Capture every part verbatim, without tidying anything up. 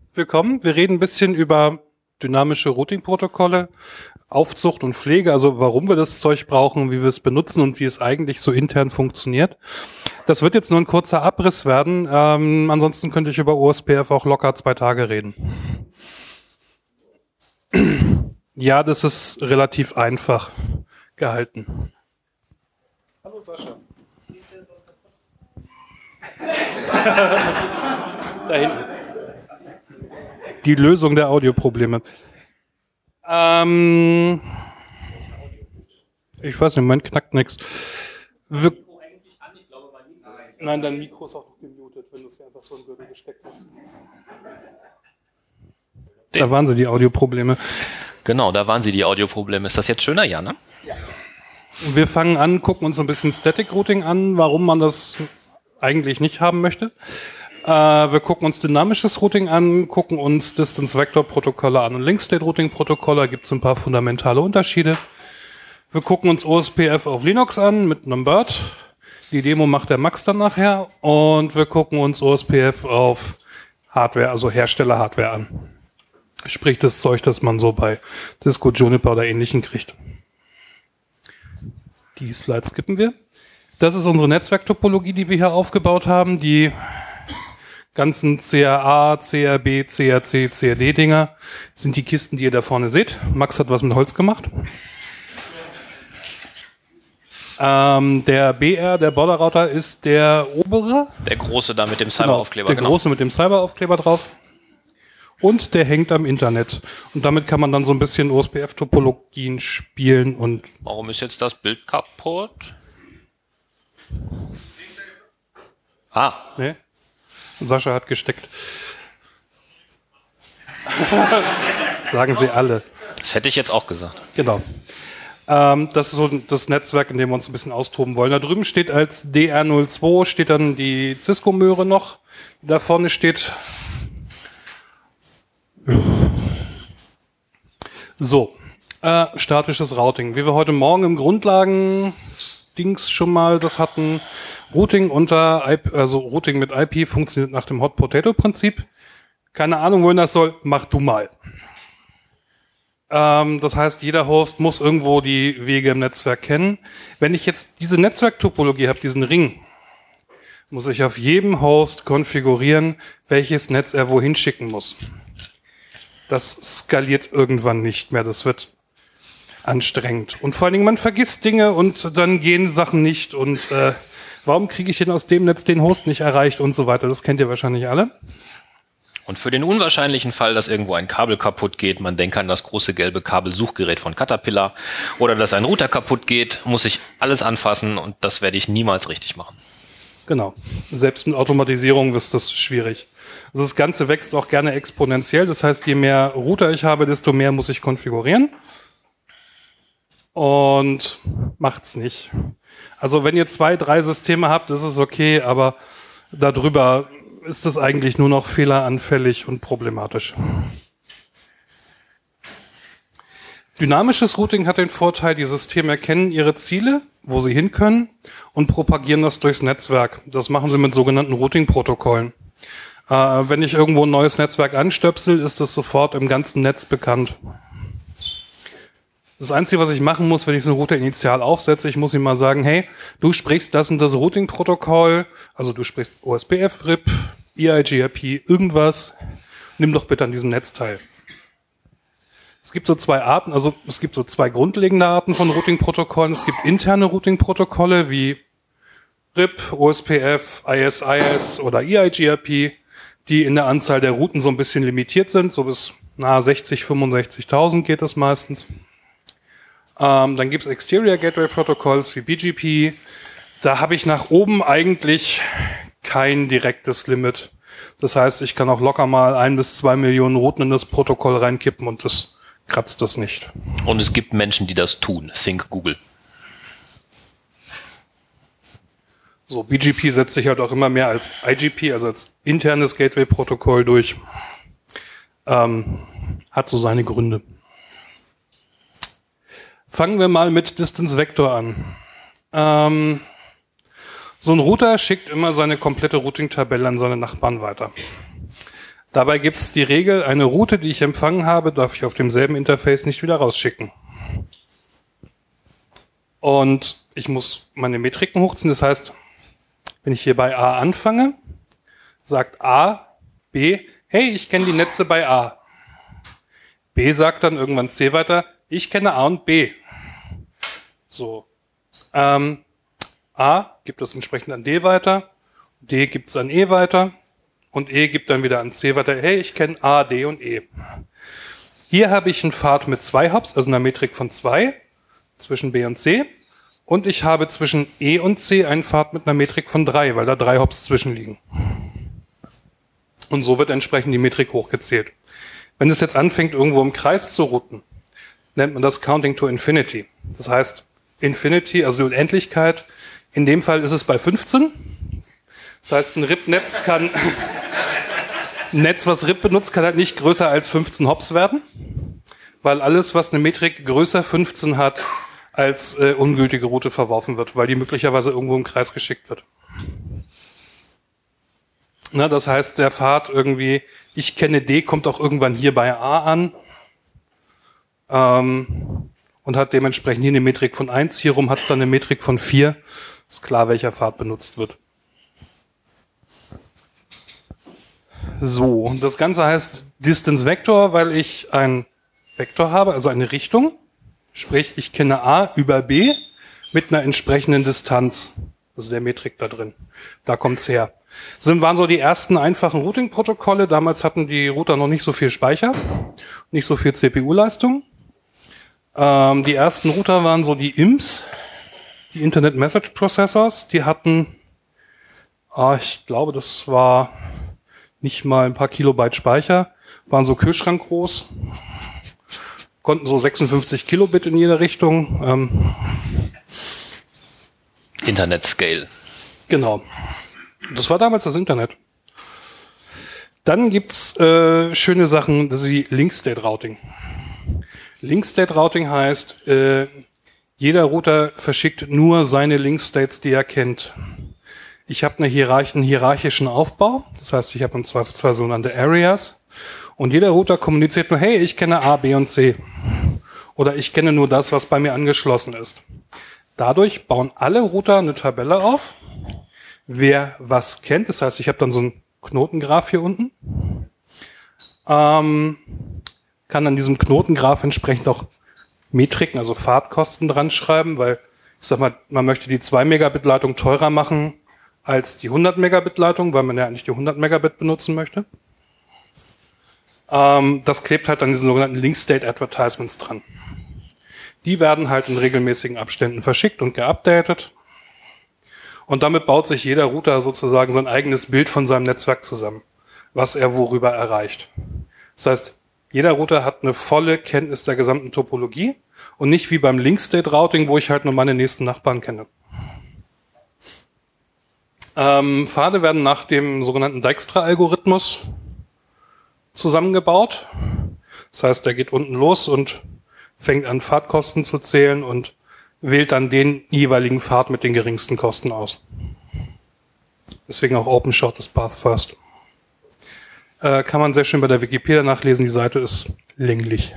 willkommen. Wir reden ein bisschen über dynamische Routing-Protokolle, Aufzucht und Pflege, also warum wir das Zeug brauchen, wie wir es benutzen und wie es eigentlich so intern funktioniert. Das wird jetzt nur ein kurzer Abriss werden. Ähm, ansonsten könnte ich über O S P F auch locker zwei Tage reden. Ja, das ist relativ einfach gehalten. Hallo Sascha. Da hinten. Die Lösung der Audioprobleme. Ähm, ich weiß nicht, mein knackt nichts. Wir Nein, dein Mikro ist auch noch gemutet, wenn du es einfach so in Gürtel gesteckt hast. Da waren sie, die Audioprobleme. Genau, da waren sie, die Audioprobleme. Ist das jetzt schöner, ja, ne? Ja. Wir fangen an, gucken uns ein bisschen Static Routing an, warum man das eigentlich nicht haben möchte. Äh, wir gucken uns dynamisches Routing an, gucken uns Distance Vector Protokolle an und Link State Routing Protokolle. Da gibt es ein paar fundamentale Unterschiede. Wir gucken uns O S P F auf Linux an mit einem Bird. Die Demo macht der Max dann nachher. Und wir gucken uns O S P F auf Hardware, also Hersteller-Hardware an. Sprich das Zeug, das man so bei Cisco, Juniper oder Ähnlichem kriegt. Die Slides skippen wir. Das ist unsere Netzwerktopologie, die wir hier aufgebaut haben. Die ganzen C R A, C R B, C R C, C R D-Dinger sind die Kisten, die ihr da vorne seht. Max hat was mit Holz gemacht. Ähm, der B R, der Border-Router, ist der obere. Der große da mit dem Cyberaufkleber. Genau, der genau. große mit dem Cyberaufkleber drauf. Und der hängt am Internet. Und damit kann man dann so ein bisschen O S P F-Topologien spielen. Und warum ist jetzt das Bild kaputt? Ah. Ne? Sascha hat gesteckt. Sagen sie alle. Das hätte ich jetzt auch gesagt. Genau. Ähm, das ist so das Netzwerk, in dem wir uns ein bisschen austoben wollen. Da drüben steht als D R null zwei, steht dann die Cisco-Möhre noch. Da vorne steht... So, äh, statisches Routing. Wie wir heute Morgen im Grundlagen-Dings schon mal das hatten, Routing unter I P, also Routing mit I P funktioniert nach dem Hot-Potato-Prinzip. Keine Ahnung, wohin das soll, mach du mal. Ähm, das heißt, jeder Host muss irgendwo die Wege im Netzwerk kennen. Wenn ich jetzt diese Netzwerktopologie habe, diesen Ring, muss ich auf jedem Host konfigurieren, welches Netz er wohin schicken muss. Das skaliert irgendwann nicht mehr. Das wird anstrengend. Und vor allen Dingen, man vergisst Dinge und dann gehen Sachen nicht. Und äh, warum kriege ich denn aus dem Netz den Host nicht erreicht und so weiter? Das kennt ihr wahrscheinlich alle. Und für den unwahrscheinlichen Fall, dass irgendwo ein Kabel kaputt geht, man denkt an das große gelbe Kabelsuchgerät von Caterpillar, oder dass ein Router kaputt geht, muss ich alles anfassen und das werde ich niemals richtig machen. Genau. Selbst mit Automatisierung ist das schwierig. Also das Ganze wächst auch gerne exponentiell. Das heißt, je mehr Router ich habe, desto mehr muss ich konfigurieren. Und macht's nicht. Also wenn ihr zwei, drei Systeme habt, ist es okay, aber darüber ist es eigentlich nur noch fehleranfällig und problematisch. Dynamisches Routing hat den Vorteil, die Systeme erkennen ihre Ziele, wo sie hin können, und propagieren das durchs Netzwerk. Das machen sie mit sogenannten Routing-Protokollen. Äh, wenn ich irgendwo ein neues Netzwerk anstöpsel, ist das sofort im ganzen Netz bekannt. Das Einzige, was ich machen muss, wenn ich so einen Router initial aufsetze, ich muss ihm mal sagen, hey, du sprichst das und das Routing-Protokoll, also du sprichst O S P F, R I P, E I G R P, irgendwas, nimm doch bitte an diesem Netz teil. Es gibt so zwei Arten, also es gibt so zwei grundlegende Arten von Routing-Protokollen. Es gibt interne Routing-Protokolle wie R I P, O S P F, I S I S oder E I G R P, die in der Anzahl der Routen so ein bisschen limitiert sind, so bis nahe sechzig, fünfundsechzigtausend geht das meistens. Ähm, dann gibt es Exterior Gateway Protocols wie B G P. Da habe ich nach oben eigentlich kein direktes Limit. Das heißt, ich kann auch locker mal ein bis zwei Millionen Routen in das Protokoll reinkippen und das kratzt das nicht. Und es gibt Menschen, die das tun. Think Google. So, B G P setzt sich halt auch immer mehr als I G P, also als internes Gateway-Protokoll durch. Ähm, hat so seine Gründe. Fangen wir mal mit Distance Vector an. Ähm, so ein Router schickt immer seine komplette Routing-Tabelle an seine Nachbarn weiter. Dabei gibt es die Regel, eine Route, die ich empfangen habe, darf ich auf demselben Interface nicht wieder rausschicken. Und ich muss meine Metriken hochziehen. Das heißt, wenn ich hier bei A anfange, sagt A, B, hey, ich kenne die Netze bei A. B sagt dann irgendwann C weiter, ich kenne A und B. So. Ähm, A gibt es entsprechend an D weiter, D gibt es an E weiter und E gibt dann wieder an C weiter, hey, ich kenne A, D und E. Hier habe ich einen Pfad mit zwei Hops, also einer Metrik von zwei zwischen B und C. Und ich habe zwischen E und C einen Pfad mit einer Metrik von drei, weil da drei Hops zwischenliegen. Und so wird entsprechend die Metrik hochgezählt. Wenn es jetzt anfängt, irgendwo im Kreis zu routen, nennt man das Counting to Infinity. Das heißt, Infinity, also die Unendlichkeit, in dem Fall ist es bei fünfzehn. Das heißt, ein R I P-Netz kann, ein Netz, was R I P benutzt, kann halt nicht größer als fünfzehn Hops werden, weil alles, was eine Metrik größer fünfzehn hat, als äh, ungültige Route verworfen wird, weil die möglicherweise irgendwo im Kreis geschickt wird. Na, das heißt, der Pfad irgendwie, ich kenne D, kommt auch irgendwann hier bei A an ähm, und hat dementsprechend hier eine Metrik von eins, hier rum hat es dann eine Metrik von vier. Ist klar, welcher Pfad benutzt wird. So, und das Ganze heißt Distance Vector, weil ich einen Vektor habe, also eine Richtung. Sprich, ich kenne A über B mit einer entsprechenden Distanz, also der Metrik da drin. Da kommt's her. Das waren so die ersten einfachen Routing-Protokolle. Damals hatten die Router noch nicht so viel Speicher, nicht so viel C P U-Leistung. Ähm, die ersten Router waren so die I M S, die Internet Message Processors. Die hatten, ah, ich glaube, das war nicht mal ein paar Kilobyte Speicher, waren so Kühlschrank groß. Konnten so sechsundfünfzig Kilobit in jede Richtung. Ähm, Internet Scale. Genau. Das war damals das Internet. Dann gibt's äh, schöne Sachen, das ist wie Link State Routing. Link State Routing heißt, äh, jeder Router verschickt nur seine Link States, die er kennt. Ich habe eine Hierarch- einen hierarchischen Aufbau. Das heißt, ich habe im Zweifel zwei sogenannte Areas. Und jeder Router kommuniziert nur, hey, ich kenne A, B und C. Oder ich kenne nur das, was bei mir angeschlossen ist. Dadurch bauen alle Router eine Tabelle auf, wer was kennt. Das heißt, ich habe dann so einen Knotengraph hier unten. Ähm, kann an diesem Knotengraph entsprechend auch Metriken, also Fahrtkosten dran schreiben, weil ich sag mal, man möchte die zwei Megabit Leitung teurer machen als die hundert Megabit Leitung, weil man ja eigentlich die hundert Megabit benutzen möchte. Ähm, das klebt halt an diesen sogenannten Link State Advertisements dran. Die werden halt in regelmäßigen Abständen verschickt und geupdatet. Und damit baut sich jeder Router sozusagen sein eigenes Bild von seinem Netzwerk zusammen, was er worüber erreicht. Das heißt, jeder Router hat eine volle Kenntnis der gesamten Topologie und nicht wie beim Link State Routing, wo ich halt nur meine nächsten Nachbarn kenne. Ähm, Pfade werden nach dem sogenannten Dijkstra-Algorithmus zusammengebaut. Das heißt, der geht unten los und fängt an, Fahrtkosten zu zählen und wählt dann den jeweiligen Pfad mit den geringsten Kosten aus. Deswegen auch Open Shortest Path First. Äh, kann man sehr schön bei der Wikipedia nachlesen, die Seite ist länglich.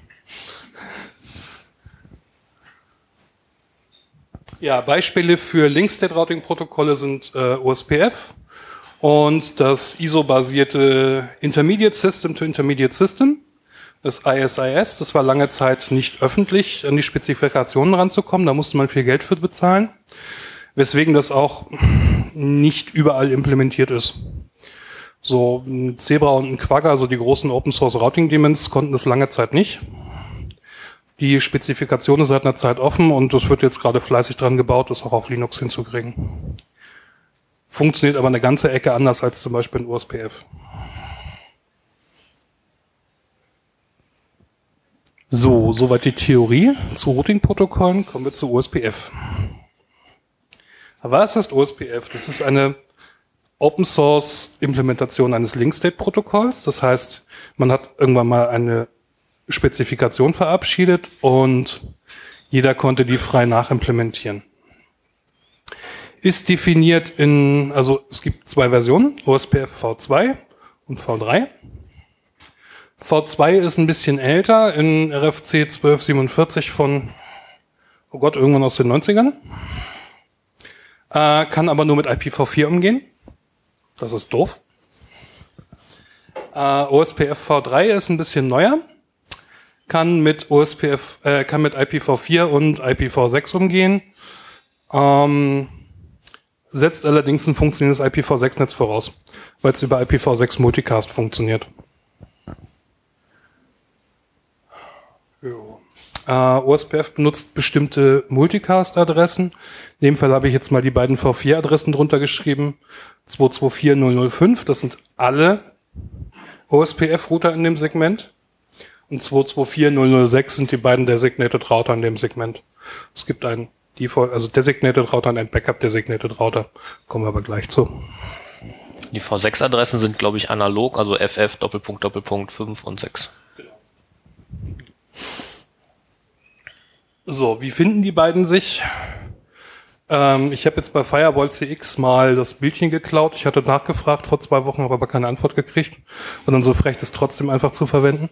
Ja, Beispiele für Link-State-Routing-Protokolle sind äh, O S P F und das I S O-basierte Intermediate System to Intermediate System, das I S I S. Das war lange Zeit nicht öffentlich, an die Spezifikationen ranzukommen, da musste man viel Geld für bezahlen, weswegen das auch nicht überall implementiert ist. So ein Zebra und ein Quagga, also die großen Open-Source-Routing-Daemons, konnten das lange Zeit nicht. Die Spezifikation ist seit einer Zeit offen und es wird jetzt gerade fleißig dran gebaut, das auch auf Linux hinzukriegen. Funktioniert aber eine ganze Ecke anders als zum Beispiel in O S P F. So, soweit die Theorie zu Routing-Protokollen. Kommen wir zu O S P F. Was ist O S P F? Das ist eine Open-Source-Implementation eines Link-State-Protokolls. Das heißt, man hat irgendwann mal eine Spezifikation verabschiedet und jeder konnte die frei nachimplementieren. Ist definiert in, also es gibt zwei Versionen, O S P F v zwei und V drei. V zwei ist ein bisschen älter, in R F C zwölf siebenundvierzig von, oh Gott, irgendwann aus den neunzigern. Äh, kann aber nur mit I P v vier umgehen. Das ist doof. Äh, O S P F V drei ist ein bisschen neuer. Kann mit O S P F, äh, kann mit I P v vier und I P v sechs umgehen. Ähm, setzt allerdings ein funktionierendes I P v sechs Netz voraus, weil es über I P v sechs Multicast funktioniert. Uh, O S P F benutzt bestimmte Multicast-Adressen. In dem Fall habe ich jetzt mal die beiden V vier Adressen drunter geschrieben. zwei zwei vier null null fünf, das sind alle O S P F-Router in dem Segment. Und zwei zwei vier null null sechs sind die beiden Designated Router in dem Segment. Es gibt einen Default, also Designated Router und ein Backup Designated Router. Kommen wir aber gleich zu. Die V sechs Adressen sind, glaube ich, analog, also F F, Doppelpunkt, Doppelpunkt, fünf und sechs. So, wie finden die beiden sich? Ähm, ich habe jetzt bei Firewall C X mal das Bildchen geklaut. Ich hatte nachgefragt vor zwei Wochen, habe aber keine Antwort gekriegt. Und dann so frech, das trotzdem einfach zu verwenden.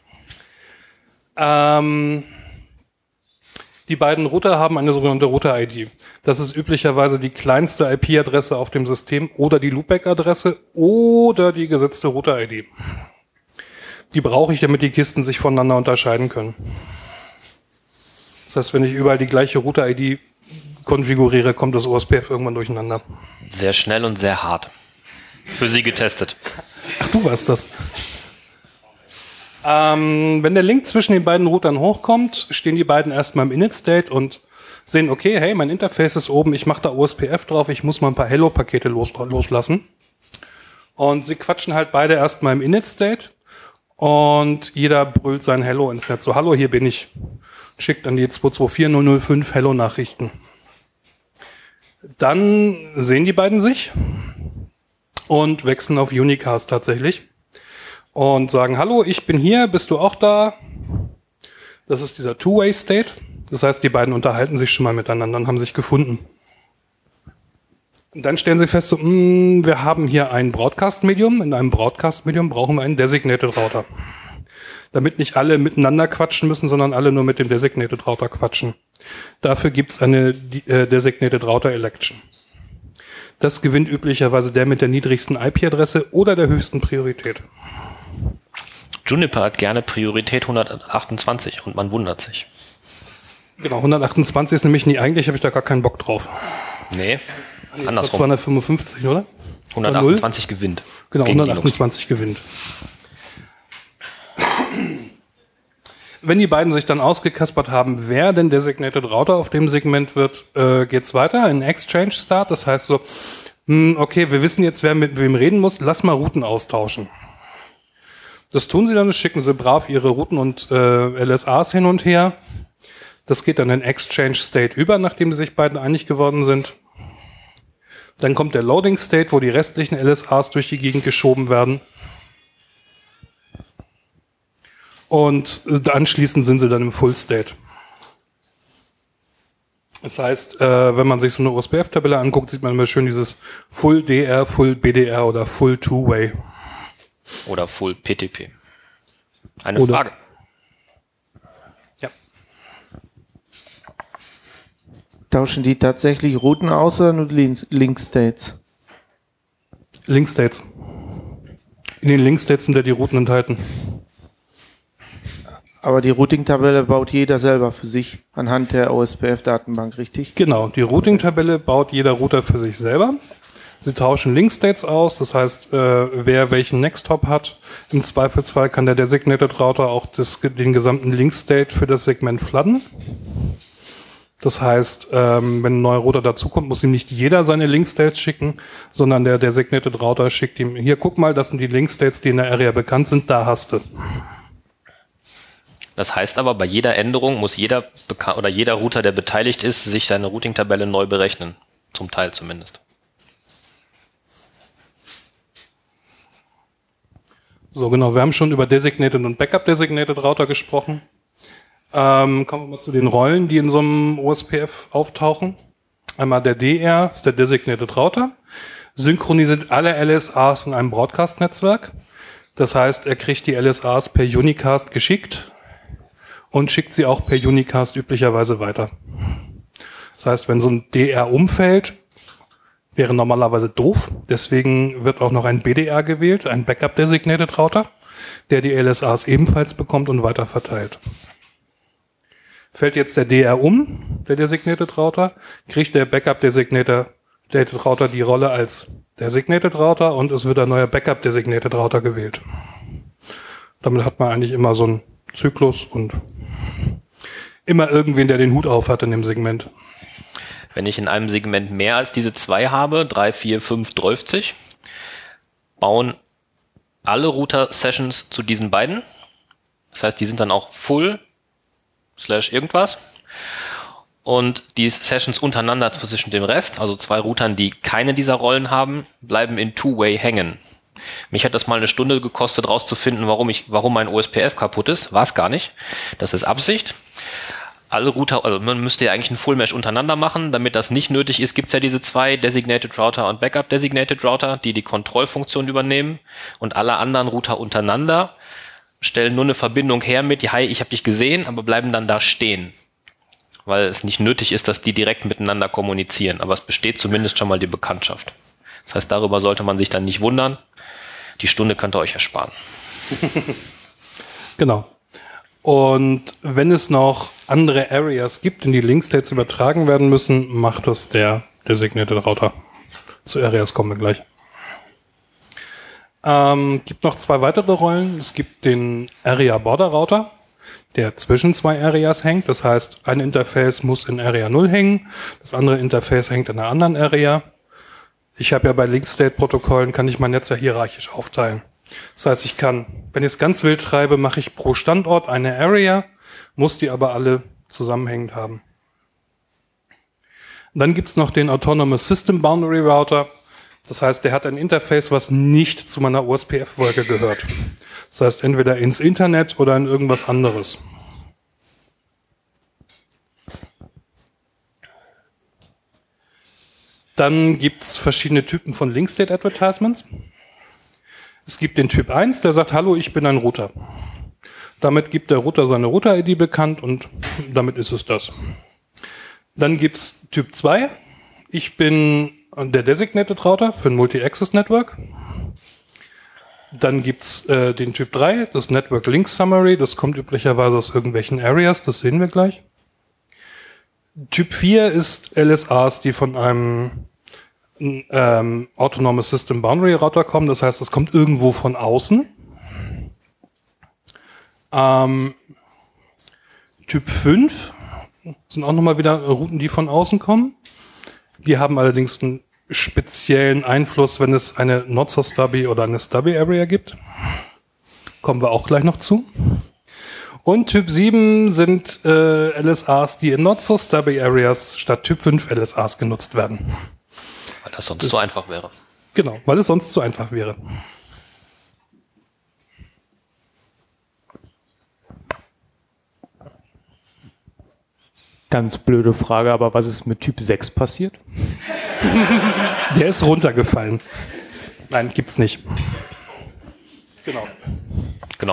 Ähm, die beiden Router haben eine sogenannte Router-I D. Das ist üblicherweise die kleinste I P-Adresse auf dem System oder die Loopback-Adresse oder die gesetzte Router-I D. Die brauche ich, damit die Kisten sich voneinander unterscheiden können. Das heißt, wenn ich überall die gleiche Router-I D konfiguriere, kommt das O S P F irgendwann durcheinander. Sehr schnell und sehr hart. Für Sie getestet. Ach, du warst das. Ähm, wenn der Link zwischen den beiden Routern hochkommt, stehen die beiden erstmal im Init-State und sehen, okay, hey, mein Interface ist oben, ich mache da O S P F drauf, ich muss mal ein paar Hello-Pakete los, loslassen. Und sie quatschen halt beide erstmal im Init-State und jeder brüllt sein Hello ins Netz. So, hallo, hier bin ich. Schickt an die zwei zwei vier null null fünf Hello-Nachrichten. Dann sehen die beiden sich und wechseln auf Unicast tatsächlich und sagen, hallo, ich bin hier, bist du auch da? Das ist dieser Two-Way-State. Das heißt, die beiden unterhalten sich schon mal miteinander und haben sich gefunden. Und dann stellen sie fest, so, mh, wir haben hier ein Broadcast-Medium. In einem Broadcast-Medium brauchen wir einen Designated Router. Damit nicht alle miteinander quatschen müssen, sondern alle nur mit dem Designated Router quatschen. Dafür gibt's eine äh, Designated Router Election. Das gewinnt üblicherweise der mit der niedrigsten I P-Adresse oder der höchsten Priorität. Juniper hat gerne Priorität hundertachtundzwanzig und man wundert sich. Genau, hundertachtundzwanzig ist nämlich nie, eigentlich habe ich da gar keinen Bock drauf. Nee, nee andersrum. zweihundertfünfundfünfzig, oder? hundertachtundzwanzig oder gewinnt. Genau, hundertachtundzwanzig gewinnt. Wenn die beiden sich dann ausgekaspert haben, wer denn Designated Router auf dem Segment wird, äh, geht's weiter in Exchange Start. Das heißt so, mh, okay, wir wissen jetzt, wer mit wem reden muss, lass mal Routen austauschen. Das tun sie dann, das schicken sie brav ihre Routen und äh, L S As hin und her. Das geht dann in Exchange State über, nachdem sie sich beiden einig geworden sind. Dann kommt der Loading State, wo die restlichen L S As durch die Gegend geschoben werden. Und anschließend sind sie dann im Full State. Das heißt, äh, wenn man sich so eine O S P F-Tabelle anguckt, sieht man immer schön dieses Full D R, Full B D R oder Full Two-Way. Oder Full P T P. Eine oder, Frage. Ja. Tauschen die tatsächlich Routen aus oder nur Link-States? Link-States. In den Link-States sind ja die Routen enthalten. Aber die Routing-Tabelle baut jeder selber für sich anhand der O S P F-Datenbank, richtig? Genau, die Routing-Tabelle baut jeder Router für sich selber. Sie tauschen Link-States aus, das heißt, äh, wer welchen Next-Hop hat. Im Zweifelsfall kann der Designated Router auch das, den gesamten Link-State für das Segment fladden. Das heißt, ähm, wenn ein neuer Router dazukommt, muss ihm nicht jeder seine Link-States schicken, sondern der Designated Router schickt ihm, hier, guck mal, das sind die Link-States, die in der Area bekannt sind, da hast du. Das heißt aber, bei jeder Änderung muss jeder Beka- oder jeder Router, der beteiligt ist, sich seine Routing-Tabelle neu berechnen. Zum Teil zumindest. So, genau, wir haben schon über Designated und Backup Designated Router gesprochen. Ähm, kommen wir mal zu den Rollen, die in so einem O S P F auftauchen. Einmal der D R ist der Designated Router. synchronisiert alle L S As in einem Broadcast-Netzwerk. Das heißt, er kriegt die L S As per Unicast geschickt und schickt sie auch per Unicast üblicherweise weiter. Das heißt, wenn so ein D R umfällt, wäre normalerweise doof. Deswegen wird auch noch ein B D R gewählt, ein Backup Designated Router, der die L S As ebenfalls bekommt und weiter verteilt. Fällt jetzt der D R um, der Designated Router, kriegt der Backup Designated Router die Rolle als Designated Router und es wird ein neuer Backup Designated Router gewählt. Damit hat man eigentlich immer so einen Zyklus und immer irgendwen, der den Hut auf hat in dem Segment. Wenn ich in einem Segment mehr als diese zwei habe, drei, vier, fünf, dreißig, bauen alle Router-Sessions zu diesen beiden. Das heißt, die sind dann auch full slash irgendwas. Und die Sessions untereinander zwischen dem Rest, also zwei Routern, die keine dieser Rollen haben, bleiben in Two-Way hängen. Mich hat das mal eine Stunde gekostet, rauszufinden, warum ich, warum mein O S P F kaputt ist. War es gar nicht. Das ist Absicht. Alle Router, also man müsste ja eigentlich ein Full Mesh untereinander machen. Damit das nicht nötig ist, gibt es ja diese zwei Designated Router und Backup Designated Router, die die Kontrollfunktion übernehmen. Und alle anderen Router untereinander stellen nur eine Verbindung her mit, hi, ich habe dich gesehen, aber bleiben dann da stehen. Weil es nicht nötig ist, dass die direkt miteinander kommunizieren. Aber es besteht zumindest schon mal die Bekanntschaft. Das heißt, darüber sollte man sich dann nicht wundern. Die Stunde könnt ihr euch ersparen. Genau. Und wenn es noch andere Areas gibt, in die Linkstates übertragen werden müssen, macht das der Designated Router. Zu Areas kommen wir gleich. Ähm, gibt noch zwei weitere Rollen. Es gibt den Area Border Router, der zwischen zwei Areas hängt. Das heißt, ein Interface muss in Area null hängen, das andere Interface hängt in einer anderen Area. Ich habe ja bei Link-State-Protokollen, kann ich mein Netz ja hierarchisch aufteilen. Das heißt, ich kann, wenn ich es ganz wild treibe, mache ich pro Standort eine Area, muss die aber alle zusammenhängend haben. Und dann gibt's noch den Autonomous System Boundary Router. Das heißt, der hat ein Interface, was nicht zu meiner O S P F-Wolke gehört. Das heißt, entweder ins Internet oder in irgendwas anderes. Dann gibt's verschiedene Typen von Link-State-Advertisements. Es gibt den Typ eins, der sagt, hallo, ich bin ein Router. Damit gibt der Router seine Router-I D bekannt und damit ist es das. Dann gibt's Typ zwei. Ich bin der Designated Router für ein Multi-Access-Network. Dann gibt's äh, den Typ drei, das Network Link Summary. Das kommt üblicherweise aus irgendwelchen Areas, das sehen wir gleich. Typ vier ist L S As, die von einem ähm, Autonomous System Boundary Router kommen. Das heißt, es kommt irgendwo von außen. Ähm, Typ fünf sind auch nochmal wieder Routen, die von außen kommen. Die haben allerdings einen speziellen Einfluss, wenn es eine Not-So-Stubby oder eine Stubby-Area gibt. Kommen wir auch gleich noch zu. Und Typ sieben sind äh, L S As, die in Not-So-Stubby-Areas statt Typ fünf L S As genutzt werden. Weil das sonst das, so einfach wäre. Genau, weil es sonst so einfach wäre. Ganz blöde Frage, aber was ist mit Typ sechs passiert? Der ist runtergefallen. Nein, gibt's nicht. Genau. Genau.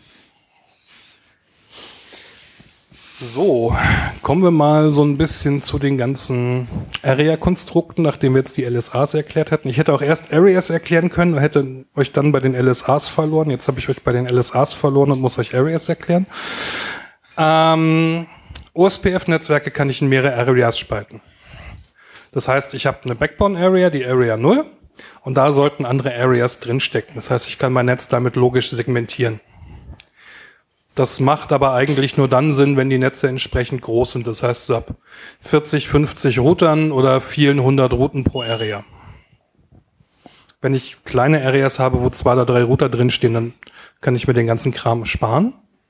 So, kommen wir mal so ein bisschen zu den ganzen Area-Konstrukten, nachdem wir jetzt die L S As erklärt hatten. Ich hätte auch erst Areas erklären können und hätte euch dann bei den L S As verloren. Jetzt habe ich euch bei den L S As verloren und muss euch Areas erklären. Ähm, O S P F-Netzwerke kann ich in mehrere Areas spalten. Das heißt, ich habe eine Backbone-Area, die Area null, und da sollten andere Areas drinstecken. Das heißt, ich kann mein Netz damit logisch segmentieren. Das macht aber eigentlich nur dann Sinn, wenn die Netze entsprechend groß sind. Das heißt, so ab vierzig, fünfzig Routern oder vielen hundert Routen pro Area. Wenn ich kleine Areas habe, wo zwei oder drei Router drinstehen, dann kann ich mir den ganzen Kram sparen.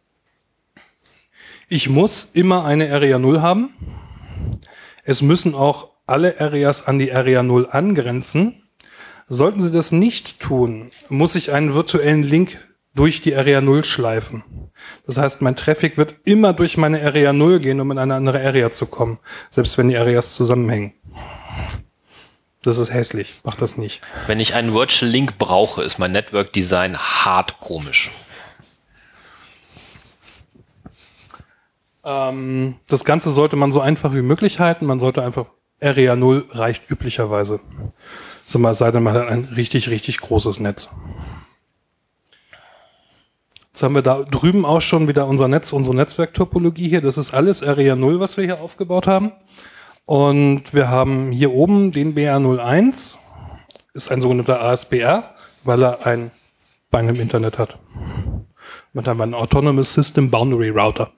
Ich muss immer eine Area null haben. Es müssen auch alle Areas an die Area null angrenzen. Sollten sie das nicht tun, muss ich einen virtuellen Link durch die Area null schleifen. Das heißt, mein Traffic wird immer durch meine Area null gehen, um in eine andere Area zu kommen, selbst wenn die Areas zusammenhängen. Das ist hässlich. Mach das nicht. Wenn ich einen Virtual Link brauche, ist mein Network Design hart komisch. Ähm, das Ganze sollte man so einfach wie möglich halten. Man sollte einfach Area null reicht üblicherweise. So mal, es sei denn, man hat ein richtig, richtig großes Netz. Jetzt haben wir da drüben auch schon wieder unser Netz, unsere Netzwerktopologie hier. Das ist alles Area null, was wir hier aufgebaut haben. Und wir haben hier oben den B R null eins. Ist ein sogenannter A S B R, weil er ein Bein im Internet hat. Und dann haben wir einen Autonomous System Boundary Router.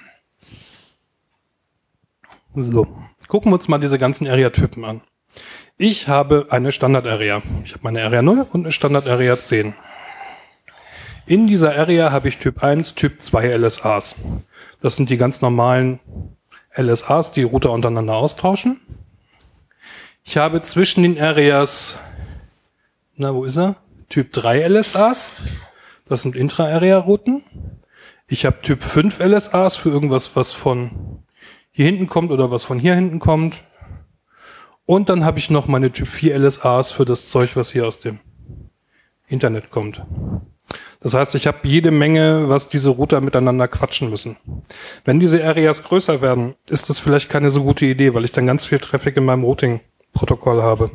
So, gucken wir uns mal diese ganzen Area-Typen an. Ich habe eine Standard-Area. Ich habe meine Area null und eine Standard-Area zehn. In dieser Area habe ich Typ eins, Typ zwei L S As. Das sind die ganz normalen L S As, die Router untereinander austauschen. Ich habe zwischen den Areas, na, wo ist er? Typ drei L S As. Das sind Intra-Area-Routen. Ich habe Typ fünf L S As für irgendwas, was von hier hinten kommt oder was von hier hinten kommt. Und dann habe ich noch meine Typ vier L S As für das Zeug, was hier aus dem Internet kommt. Das heißt, ich habe jede Menge, was diese Router miteinander quatschen müssen. Wenn diese Areas größer werden, ist das vielleicht keine so gute Idee, weil ich dann ganz viel Traffic in meinem Routing-Protokoll habe.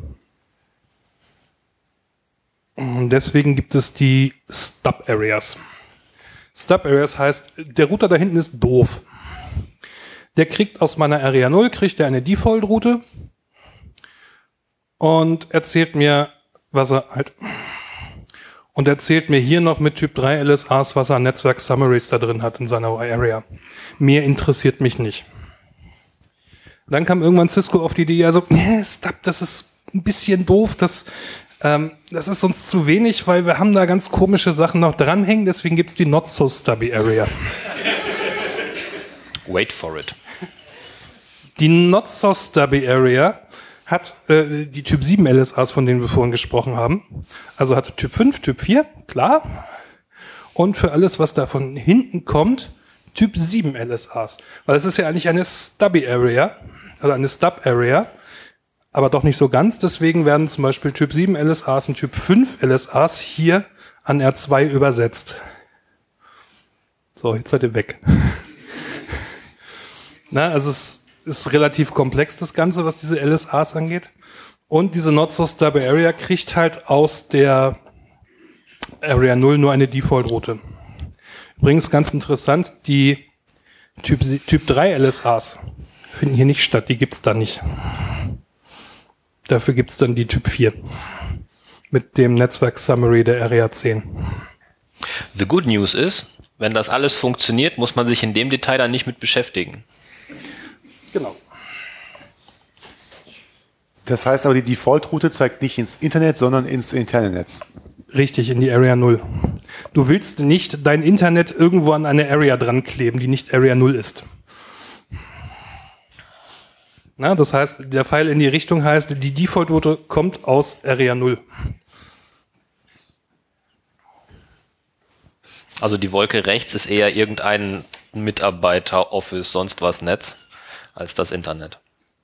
Und deswegen gibt es die Stub-Areas. Stub-Areas heißt, der Router da hinten ist doof. Der kriegt aus meiner Area null, kriegt er eine Default-Route und erzählt mir, was er halt, und erzählt mir hier noch mit Typ drei L S As, was er an Netzwerk-Summaries da drin hat in seiner Area. Mehr interessiert mich nicht. Dann kam irgendwann Cisco auf die Idee, also, nee, Stub, das ist ein bisschen doof, das, ähm, das ist uns zu wenig, weil wir haben da ganz komische Sachen noch dranhängen, deswegen gibt's die Not-So-Stubby-Area. Wait for it. Die Not-So-Stubby-Area hat äh, die Typ sieben L S As, von denen wir vorhin gesprochen haben. Also hatte Typ fünf, Typ vier, klar. Und für alles, was da von hinten kommt, Typ sieben L S As. Weil es ist ja eigentlich eine Stubby-Area, also eine Stub-Area, aber doch nicht so ganz. Deswegen werden zum Beispiel Typ sieben L S As und Typ fünf L S As hier an R zwei übersetzt. So, jetzt seid ihr weg. Na, also es ist relativ komplex, das Ganze, was diese L S As angeht. Und diese Not-So-Stubby-Area kriegt halt aus der Area null nur eine Default-Route. Übrigens ganz interessant, die Typ, Typ drei L S As finden hier nicht statt, die gibt's da nicht. Dafür gibt's dann die Typ vier mit dem Netzwerk-Summary der Area zehn. The good news ist, wenn das alles funktioniert, muss man sich in dem Detail dann nicht mit beschäftigen. Genau. Das heißt aber, die Default-Route zeigt nicht ins Internet, sondern ins interne Netz. Richtig, in die Area null. Du willst nicht dein Internet irgendwo an eine Area dran kleben, die nicht Area null ist. Na, das heißt, der Pfeil in die Richtung heißt, die Default-Route kommt aus Area null. Also die Wolke rechts ist eher irgendein Mitarbeiter, Office, sonst was Netz, als das Internet.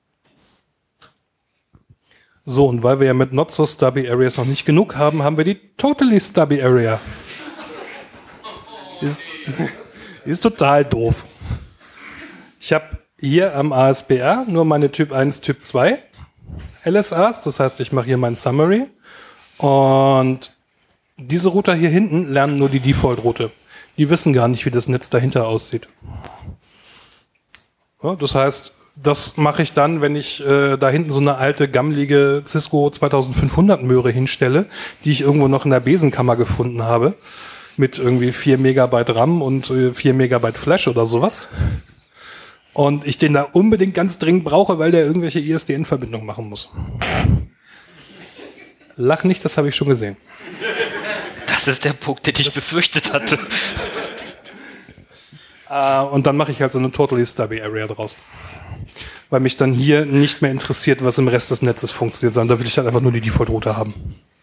So, und weil wir ja mit Not-So-Stubby Areas noch nicht genug haben, haben wir die Totally Stubby Area. Die ist, die ist total doof. Ich habe hier am A S B R nur meine Typ eins, Typ zwei L S As. Das heißt, ich mache hier mein Summary. Und diese Router hier hinten lernen nur die Default-Route. Die wissen gar nicht, wie das Netz dahinter aussieht. Ja, das heißt, das mache ich dann, wenn ich äh, da hinten so eine alte, gammelige Cisco zweitausendfünfhundert Möhre hinstelle, die ich irgendwo noch in der Besenkammer gefunden habe, mit irgendwie vier Megabyte RAM und äh, vier Megabyte Flash oder sowas. Und ich den da unbedingt ganz dringend brauche, weil der irgendwelche I S D N-Verbindungen machen muss. Lach nicht, das habe ich schon gesehen. Das ist der Punkt, den ich befürchtet hatte. Uh, und dann mache ich halt so eine Totally Stubby Area draus. Weil mich dann hier nicht mehr interessiert, was im Rest des Netzes funktioniert, sondern da will ich dann einfach nur die Default-Route haben.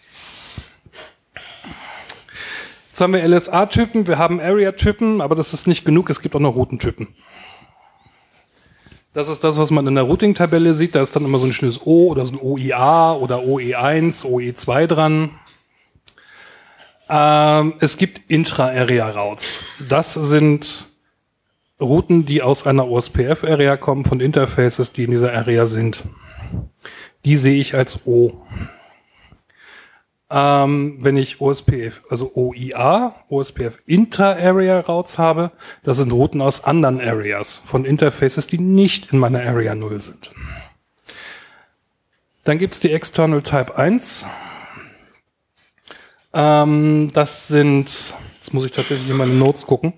Jetzt haben wir L S A-Typen, wir haben Area-Typen, aber das ist nicht genug, es gibt auch noch Routentypen. Das ist das, was man in der Routing-Tabelle sieht. Da ist dann immer so ein schönes O oder so ein O I A oder O E eins, O E zwei dran. Ähm, es gibt Intra-Area-Routes. Das sind Routen, die aus einer O S P F-Area kommen, von Interfaces, die in dieser Area sind. Die sehe ich als O. Ähm, wenn ich O S P F, also O I A, O S P F Inter-Area Routes habe, das sind Routen aus anderen Areas, von Interfaces, die nicht in meiner Area null sind. Dann gibt's die External Type eins. Ähm, das sind, jetzt muss ich tatsächlich in meine Notes gucken.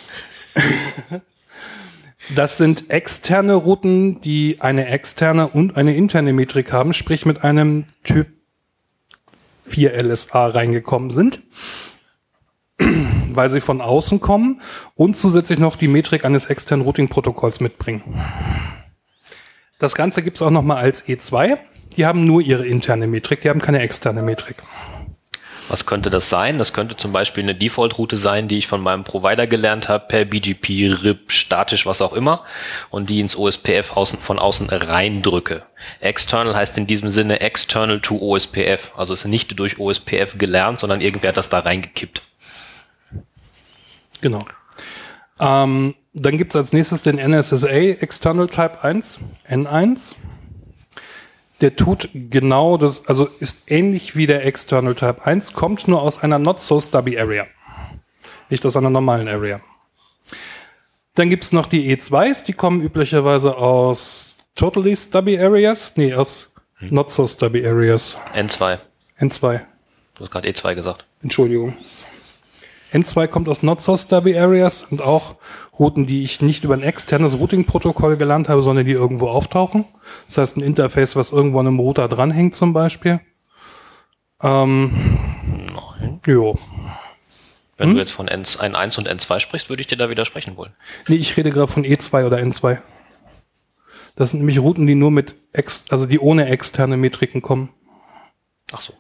Das sind externe Routen, die eine externe und eine interne Metrik haben, sprich mit einem Typ vier L S A reingekommen sind, weil sie von außen kommen und zusätzlich noch die Metrik eines externen Routing-Protokolls mitbringen. Das Ganze gibt es auch nochmal als E zwei. Die haben nur ihre interne Metrik, die haben keine externe Metrik. Was könnte das sein? Das könnte zum Beispiel eine Default-Route sein, die ich von meinem Provider gelernt habe, per B G P, R I P, statisch, was auch immer, und die ins O S P F außen, von außen reindrücke. External heißt in diesem Sinne external to O S P F. Also es ist nicht durch O S P F gelernt, sondern irgendwer hat das da reingekippt. Genau. Ähm, dann gibt es als nächstes den N S S A External Type eins, N eins. Der tut genau das, also ist ähnlich wie der External Type eins, kommt nur aus einer not so stubby Area. Nicht aus einer normalen Area. Dann gibt's noch die E zweis, die kommen üblicherweise aus totally stubby Areas. Nee, aus hm. not so stubby Areas. N zwei. N zwei. Du hast gerade E zwei gesagt. Entschuldigung. N zwei kommt aus not so stubby Areas und auch Routen, die ich nicht über ein externes Routing-Protokoll gelernt habe, sondern die irgendwo auftauchen. Das heißt, ein Interface, was irgendwo an einem Router dranhängt zum Beispiel. Ähm, Nein. Jo. Wenn hm? du jetzt von N eins und N zwei sprichst, würde ich dir da widersprechen wollen. Nee, ich rede gerade von E zwei oder N zwei. Das sind nämlich Routen, die nur mit, ex, also die ohne externe Metriken kommen. Ach so.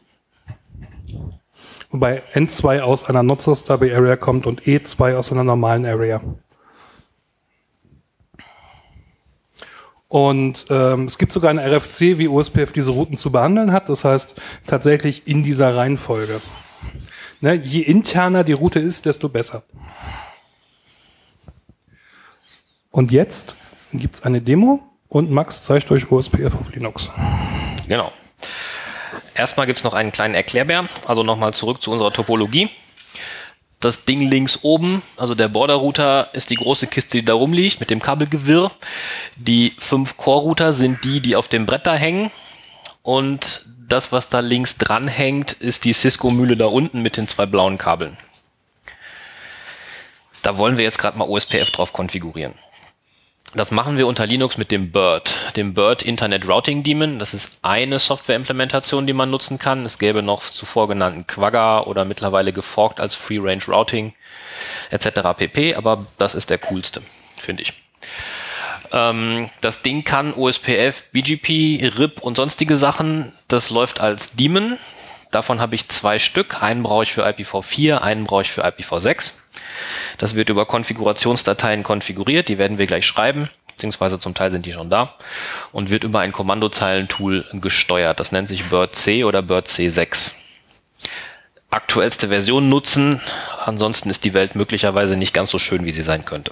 Wobei N zwei aus einer not so stubby Area kommt und E zwei aus einer normalen Area. Und ähm, es gibt sogar eine R F C, wie O S P F diese Routen zu behandeln hat. Das heißt tatsächlich in dieser Reihenfolge. Ne, je interner die Route ist, desto besser. Und jetzt gibt es eine Demo und Max zeigt euch O S P F auf Linux. Genau. Erstmal gibt es noch einen kleinen Erklärbär, also nochmal zurück zu unserer Topologie. Das Ding links oben, also der Border-Router, ist die große Kiste, die da rumliegt mit dem Kabelgewirr. Die fünf Core-Router sind die, die auf dem Brett da hängen. Und das, was da links dran hängt, ist die Cisco-Mühle da unten mit den zwei blauen Kabeln. Da wollen wir jetzt gerade mal O S P F drauf konfigurieren. Das machen wir unter Linux mit dem BIRD, dem BIRD Internet Routing Daemon. Das ist eine Software-Implementation, die man nutzen kann. Es gäbe noch zuvor genannten Quagga oder mittlerweile geforkt als Free Range Routing et cetera pp. Aber das ist der coolste, finde ich. Ähm, das Ding kann O S P F, B G P, R I P und sonstige Sachen. Das läuft als Daemon. Davon habe ich zwei Stück. Einen brauche ich für I P v vier, einen brauche ich für I P v sechs. Das wird über Konfigurationsdateien konfiguriert, die werden wir gleich schreiben, beziehungsweise zum Teil sind die schon da, und wird über ein Kommandozeilentool gesteuert. Das nennt sich BirdC oder BirdC sechs. Aktuellste Version nutzen, ansonsten ist die Welt möglicherweise nicht ganz so schön, wie sie sein könnte.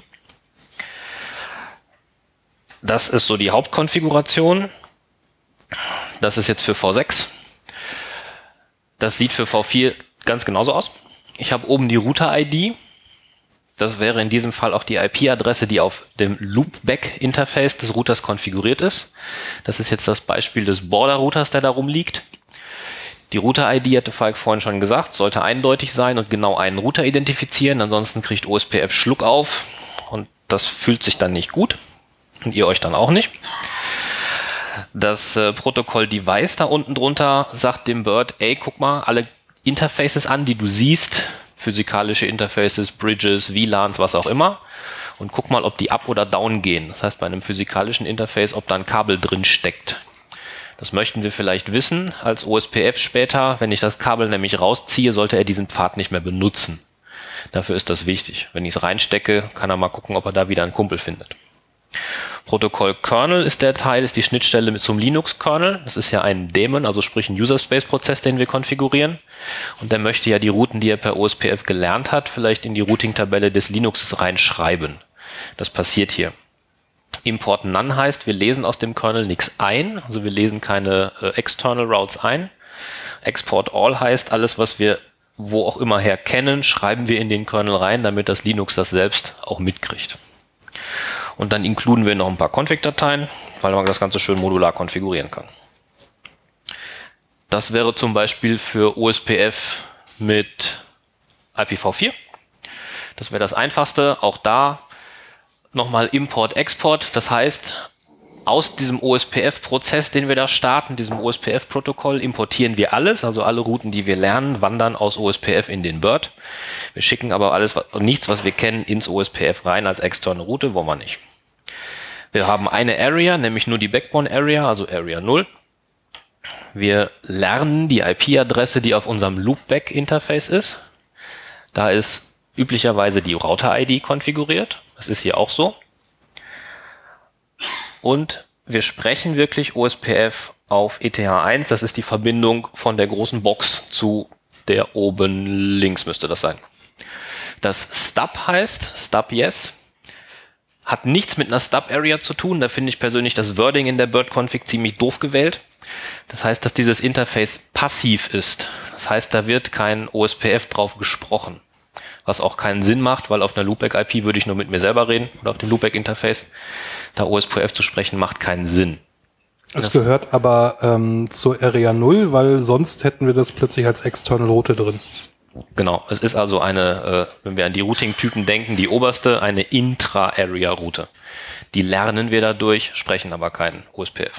Das ist so die Hauptkonfiguration. Das ist jetzt für v sechs. Das sieht für v vier ganz genauso aus. Ich habe oben die Router-I D. Das wäre in diesem Fall auch die I P-Adresse, die auf dem Loopback-Interface des Routers konfiguriert ist. Das ist jetzt das Beispiel des Border-Routers, der da rumliegt. Die Router-I D, hatte Falk vorhin schon gesagt, sollte eindeutig sein und genau einen Router identifizieren. Ansonsten kriegt O S P F Schluck auf und das fühlt sich dann nicht gut. Und ihr euch dann auch nicht. Das äh, Protokoll-Device da unten drunter sagt dem BIRD, ey, guck mal, alle Interfaces an, die du siehst, physikalische Interfaces, Bridges, V LANs, was auch immer, und guck mal, ob die up oder down gehen. Das heißt, bei einem physikalischen Interface, ob da ein Kabel drin steckt. Das möchten wir vielleicht wissen als O S P F später. Wenn ich das Kabel nämlich rausziehe, sollte er diesen Pfad nicht mehr benutzen. Dafür ist das wichtig. Wenn ich es reinstecke, kann er mal gucken, ob er da wieder einen Kumpel findet. Protokoll-Kernel ist der Teil, ist die Schnittstelle zum Linux-Kernel. Das ist ja ein Daemon, also sprich ein User-Space-Prozess, den wir konfigurieren. Und der möchte ja die Routen, die er per O S P F gelernt hat, vielleicht in die Routing-Tabelle des Linuxes reinschreiben. Das passiert hier. Import None heißt, wir lesen aus dem Kernel nichts ein, also wir lesen keine äh, External Routes ein. Export All heißt, alles, was wir wo auch immer her kennen, schreiben wir in den Kernel rein, damit das Linux das selbst auch mitkriegt. Und dann inkluden wir noch ein paar Config-Dateien, weil man das Ganze schön modular konfigurieren kann. Das wäre zum Beispiel für O S P F mit I P v vier. Das wäre das Einfachste. Auch da nochmal Import-Export. Das heißt, aus diesem O S P F-Prozess, den wir da starten, diesem O S P F-Protokoll, importieren wir alles, also alle Routen, die wir lernen, wandern aus O S P F in den B I R D. Wir schicken aber alles, nichts, was wir kennen, ins O S P F rein als externe Route, wollen wir nicht. Wir haben eine Area, nämlich nur die Backbone Area, also Area null. Wir lernen die I P-Adresse, die auf unserem Loopback-Interface ist. Da ist üblicherweise die Router-I D konfiguriert. Das ist hier auch so. Und wir sprechen wirklich O S P F auf E T H eins. Das ist die Verbindung von der großen Box zu der oben links müsste das sein. Das Stub heißt, Stub Yes, hat nichts mit einer Stub-Area zu tun. Da finde ich persönlich das Wording in der B I R D-Config ziemlich doof gewählt. Das heißt, dass dieses Interface passiv ist. Das heißt, da wird kein O S P F drauf gesprochen. Was auch keinen Sinn macht, weil auf einer Loopback-I P würde ich nur mit mir selber reden oder auf dem Loopback-Interface. Da O S P F zu sprechen, macht keinen Sinn. Es das gehört aber ähm, zur Area null, weil sonst hätten wir das plötzlich als External Route drin. Genau, es ist also eine, äh, wenn wir an die Routing-Typen denken, die oberste, eine Intra-Area-Route. Die lernen wir dadurch, sprechen aber keinen O S P F.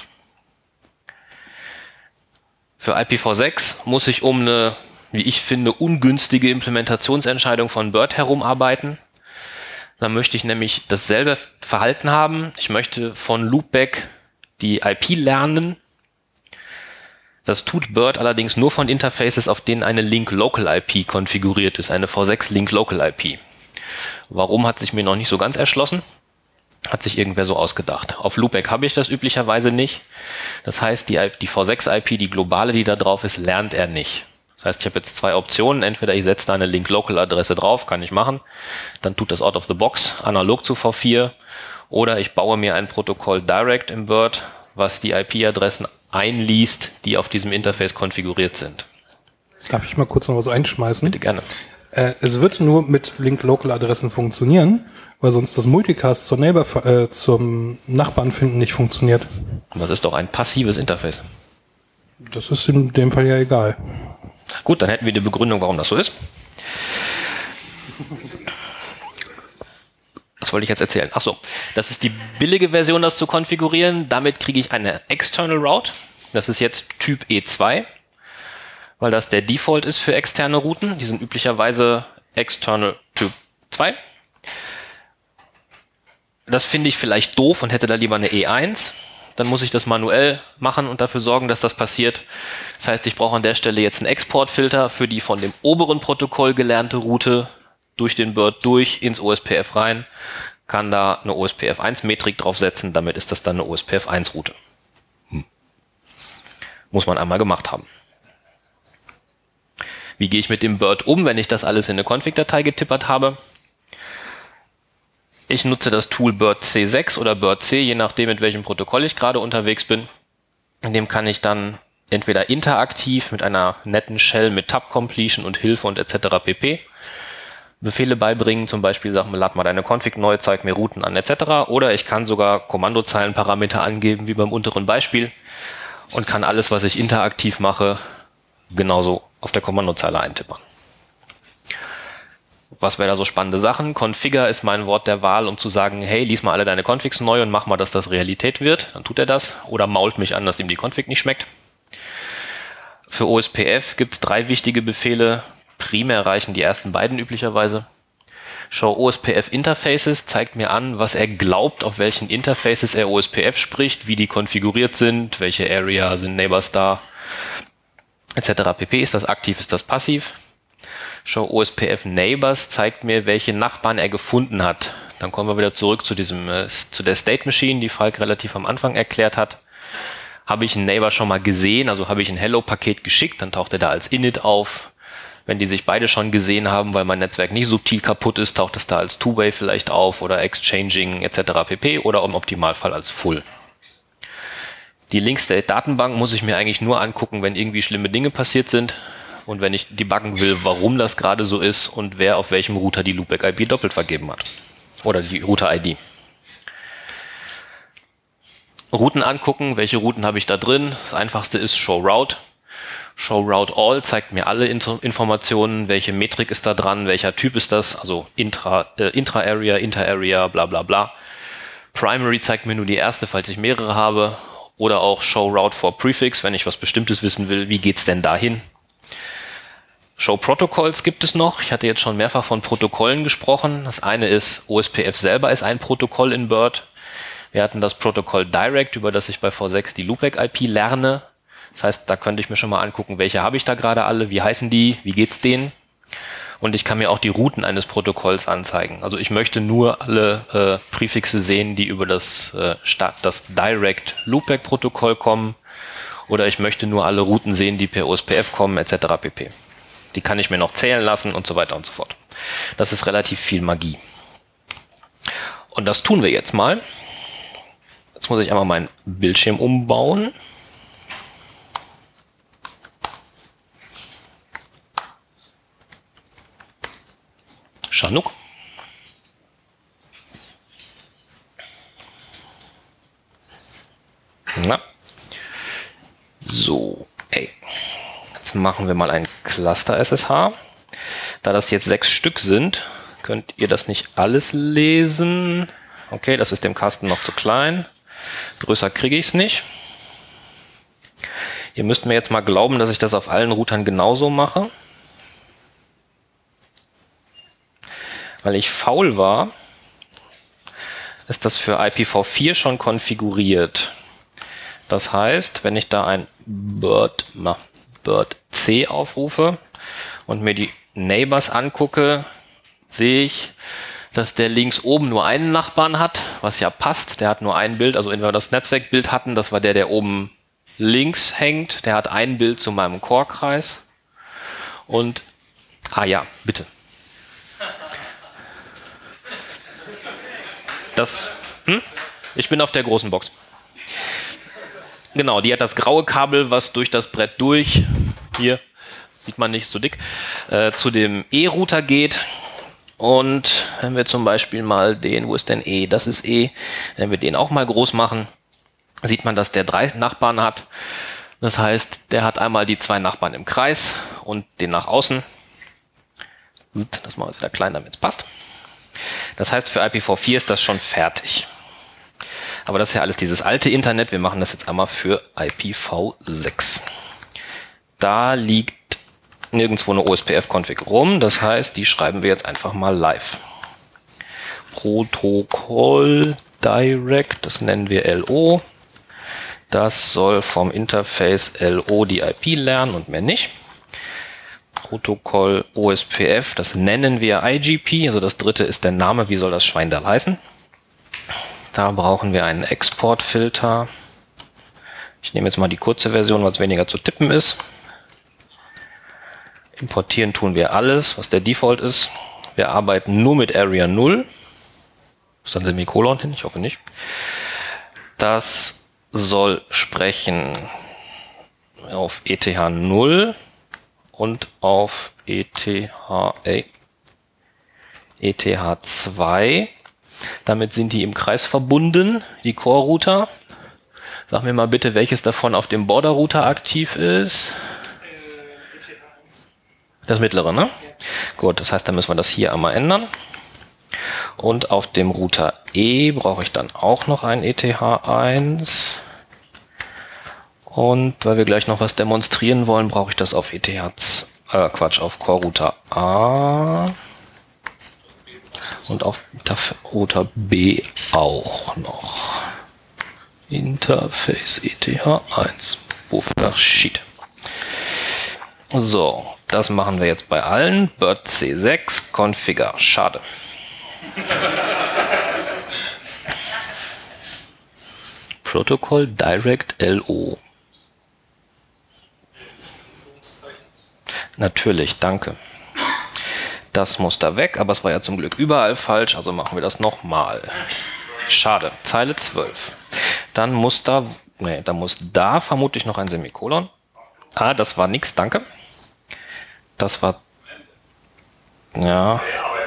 Für I P v sechs muss ich um eine, wie ich finde, ungünstige Implementationsentscheidung von B I R D herumarbeiten. Dann möchte ich nämlich dasselbe Verhalten haben. Ich möchte von Loopback die I P lernen. Das tut B I R D allerdings nur von Interfaces, auf denen eine Link-Local-I P konfiguriert ist, eine V sechs Link-Local-I P. Warum, hat sich mir noch nicht so ganz erschlossen. Hat sich irgendwer so ausgedacht. Auf Loopback habe ich das üblicherweise nicht. Das heißt, die, die V sechs I P, die globale, die da drauf ist, lernt er nicht. Das heißt, ich habe jetzt zwei Optionen. Entweder ich setze da eine Link-Local-Adresse drauf, kann ich machen. Dann tut das out of the box, analog zu V vier. Oder ich baue mir ein Protokoll direct im B I R D, was die I P-Adressen einliest, die auf diesem Interface konfiguriert sind. Darf ich mal kurz noch was einschmeißen? Bitte gerne. Äh, es wird nur mit Link-Local-Adressen funktionieren, weil sonst das Multicast zur Neighbor, äh, zum Nachbarn finden nicht funktioniert. Das ist doch ein passives Interface. Das ist in dem Fall ja egal. Gut, dann hätten wir die Begründung, warum das so ist. Was wollte ich jetzt erzählen? Ach so, das ist die billige Version, das zu konfigurieren. Damit kriege ich eine External Route. Das ist jetzt Typ E zwei, weil das der Default ist für externe Routen. Die sind üblicherweise External Typ zwei. Das finde ich vielleicht doof und hätte da lieber eine E eins. Dann muss ich das manuell machen und dafür sorgen, dass das passiert. Das heißt, ich brauche an der Stelle jetzt einen Exportfilter für die von dem oberen Protokoll gelernte Route durch den B I R D durch ins O S P F rein, kann da eine O S P F eins Metrik draufsetzen, damit ist das dann eine O S P F eins Route. Hm. Muss man einmal gemacht haben. Wie gehe ich mit dem B I R D um, wenn ich das alles in eine Config-Datei getippert habe? Ich nutze das Tool B I R D C sechs oder B I R D C, je nachdem, mit welchem Protokoll ich gerade unterwegs bin. In dem kann ich dann entweder interaktiv mit einer netten Shell mit Tab-Completion und Hilfe und et cetera pp. Befehle beibringen, zum Beispiel sagen, lad mal deine Config neu, zeig mir Routen an et cetera. Oder ich kann sogar Kommandozeilenparameter angeben, wie beim unteren Beispiel, und kann alles, was ich interaktiv mache, genauso auf der Kommandozeile eintippern. Was wäre da so spannende Sachen? Configure ist mein Wort der Wahl, um zu sagen, hey, lies mal alle deine Configs neu und mach mal, dass das Realität wird. Dann tut er das. Oder mault mich an, dass ihm die Config nicht schmeckt. Für O S P F gibt es drei wichtige Befehle. Primär reichen die ersten beiden üblicherweise. Show O S P F Interfaces zeigt mir an, was er glaubt, auf welchen Interfaces er O S P F spricht, wie die konfiguriert sind, welche Area sind Neighbors da, et cetera pp. Ist das aktiv, ist das passiv? Show O S P F Neighbors zeigt mir, welche Nachbarn er gefunden hat. Dann kommen wir wieder zurück zu diesem, äh, zu der State Machine, die Falk relativ am Anfang erklärt hat. Habe ich einen Neighbor schon mal gesehen, also habe ich ein Hello-Paket geschickt, dann taucht er da als Init auf. Wenn die sich beide schon gesehen haben, weil mein Netzwerk nicht subtil kaputt ist, taucht es da als Two-Way vielleicht auf oder Exchanging et cetera pp. Oder im Optimalfall als Full. Die Links der Datenbank muss ich mir eigentlich nur angucken, wenn irgendwie schlimme Dinge passiert sind und wenn ich debuggen will, warum das gerade so ist und wer auf welchem Router die Loopback-I P doppelt vergeben hat. Oder die Router-I D. Routen angucken, welche Routen habe ich da drin. Das einfachste ist Show Route. Show Route All zeigt mir alle Info- Informationen, welche Metrik ist da dran, welcher Typ ist das, also Intra, äh, Intra-Area, Inter-Area, bla bla bla. Primary zeigt mir nur die erste, falls ich mehrere habe. Oder auch Show Route for Prefix, wenn ich was Bestimmtes wissen will, wie geht's denn dahin? Show Protocols gibt es noch. Ich hatte jetzt schon mehrfach von Protokollen gesprochen. Das eine ist, O S P F selber ist ein Protokoll in BERT. Wir hatten das Protokoll Direct, über das ich bei V sechs die Loopback-I P lerne. Das heißt, da könnte ich mir schon mal angucken, welche habe ich da gerade alle, wie heißen die, wie geht's denen. Und ich kann mir auch die Routen eines Protokolls anzeigen. Also ich möchte nur alle äh, Präfixe sehen, die über das, äh, das Direct Loopback-Protokoll kommen. Oder ich möchte nur alle Routen sehen, die per O S P F kommen, et cetera pp. Die kann ich mir noch zählen lassen und so weiter und so fort. Das ist relativ viel Magie. Und das tun wir jetzt mal. Jetzt muss ich einmal meinen Bildschirm umbauen. Chanuk. Na. So, ey. Jetzt machen wir mal ein Cluster S S H. Da das jetzt sechs Stück sind, könnt ihr das nicht alles lesen. Okay, das ist dem Kasten noch zu klein. Größer kriege ich es nicht. Ihr müsst mir jetzt mal glauben, dass ich das auf allen Routern genauso mache. Weil ich faul war, ist das für I P v vier schon konfiguriert. Das heißt, wenn ich da ein BERT, BERT C aufrufe und mir die Neighbors angucke, sehe ich, dass der links oben nur einen Nachbarn hat, was ja passt. Der hat nur ein Bild, also wenn wir das Netzwerkbild hatten, das war der, der oben links hängt. Der hat ein Bild zu meinem Core-Kreis. Und, ah ja, bitte. Das, hm? Ich bin auf der großen Box. Genau, die hat das graue Kabel, was durch das Brett durch, hier, sieht man nicht so dick, äh, zu dem E-Router geht. Und wenn wir zum Beispiel mal den, wo ist denn E? Das ist E. Wenn wir den auch mal groß machen, sieht man, dass der drei Nachbarn hat. Das heißt, der hat einmal die zwei Nachbarn im Kreis und den nach außen. Das machen wir wieder klein, damit es passt. Das heißt, für I P v vier ist das schon fertig. Aber das ist ja alles dieses alte Internet. Wir machen das jetzt einmal für I P v sechs. Da liegt nirgendwo eine O S P F-Config rum. Das heißt, die schreiben wir jetzt einfach mal live. Protokoll Direct, das nennen wir L O. Das soll vom Interface L O die I P lernen und mehr nicht. Protokoll O S P F, das nennen wir I G P, also das dritte ist der Name, wie soll das Schwein da heißen. Da brauchen wir einen Exportfilter. Ich nehme jetzt mal die kurze Version, weil es weniger zu tippen ist. Importieren tun wir alles, was der Default ist. Wir arbeiten nur mit Area null. Ist ein Semikolon hin? Ich hoffe nicht. Das soll sprechen auf E T H null. Und auf E T H, ey, E T H zwei. Damit sind die im Kreis verbunden, die Core-Router. Sag mir mal bitte, welches davon auf dem Border-Router aktiv ist. Das mittlere, ne? Ja. Gut, das heißt, dann müssen wir das hier einmal ändern. Und auf dem Router E brauche ich dann auch noch ein E T H eins. Und weil wir gleich noch was demonstrieren wollen, brauche ich das auf E T H, äh, Quatsch, auf Core Router A und auf Router B auch noch. Interface E T H eins. Wofür Sheet. So, Das machen wir jetzt bei allen. Bird C sechs, Configure. Schade. Protocol Direct L O. Natürlich, danke. Das muss da weg, aber es war ja zum Glück überall falsch, also machen wir das nochmal. Schade. Zeile zwölf. Dann muss da, nee, da muss da vermutlich noch ein Semikolon. Ah, das war nix, danke. Das war, ja.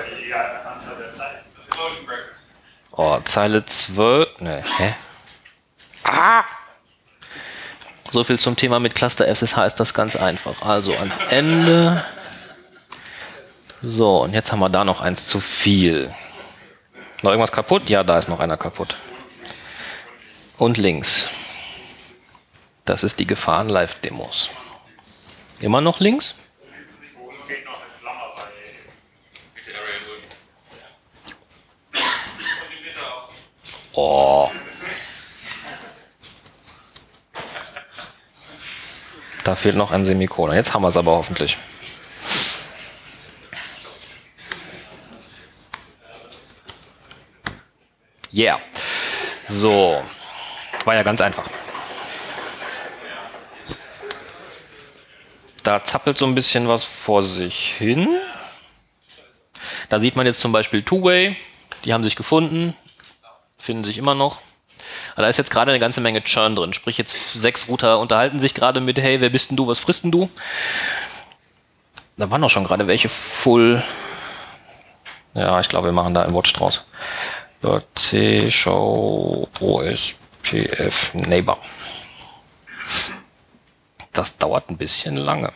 Oh, Zeile zwölf, ne, hä? Ah! So viel zum Thema mit Cluster F S H ist das ganz einfach. Also ans Ende. So, und jetzt haben wir da noch eins zu viel. Noch irgendwas kaputt? Ja, da ist noch einer kaputt. Und links. Das ist die Gefahren-Live-Demos. Immer noch links? Oh. Da fehlt noch ein Semikolon. Jetzt haben wir es aber hoffentlich. Yeah. So. War ja ganz einfach. Da zappelt so ein bisschen was vor sich hin. Da sieht man jetzt zum Beispiel Two-Way. Die haben sich gefunden. Finden sich immer noch. Aber da ist jetzt gerade eine ganze Menge Churn drin. Sprich, jetzt sechs Router unterhalten sich gerade mit, hey, wer bist denn du, was frisst denn du? Da waren doch schon gerade welche full. Ja, ich glaube, wir machen da einen Watch draus. C, Show, O S P F, Neighbor. Das dauert ein bisschen lange.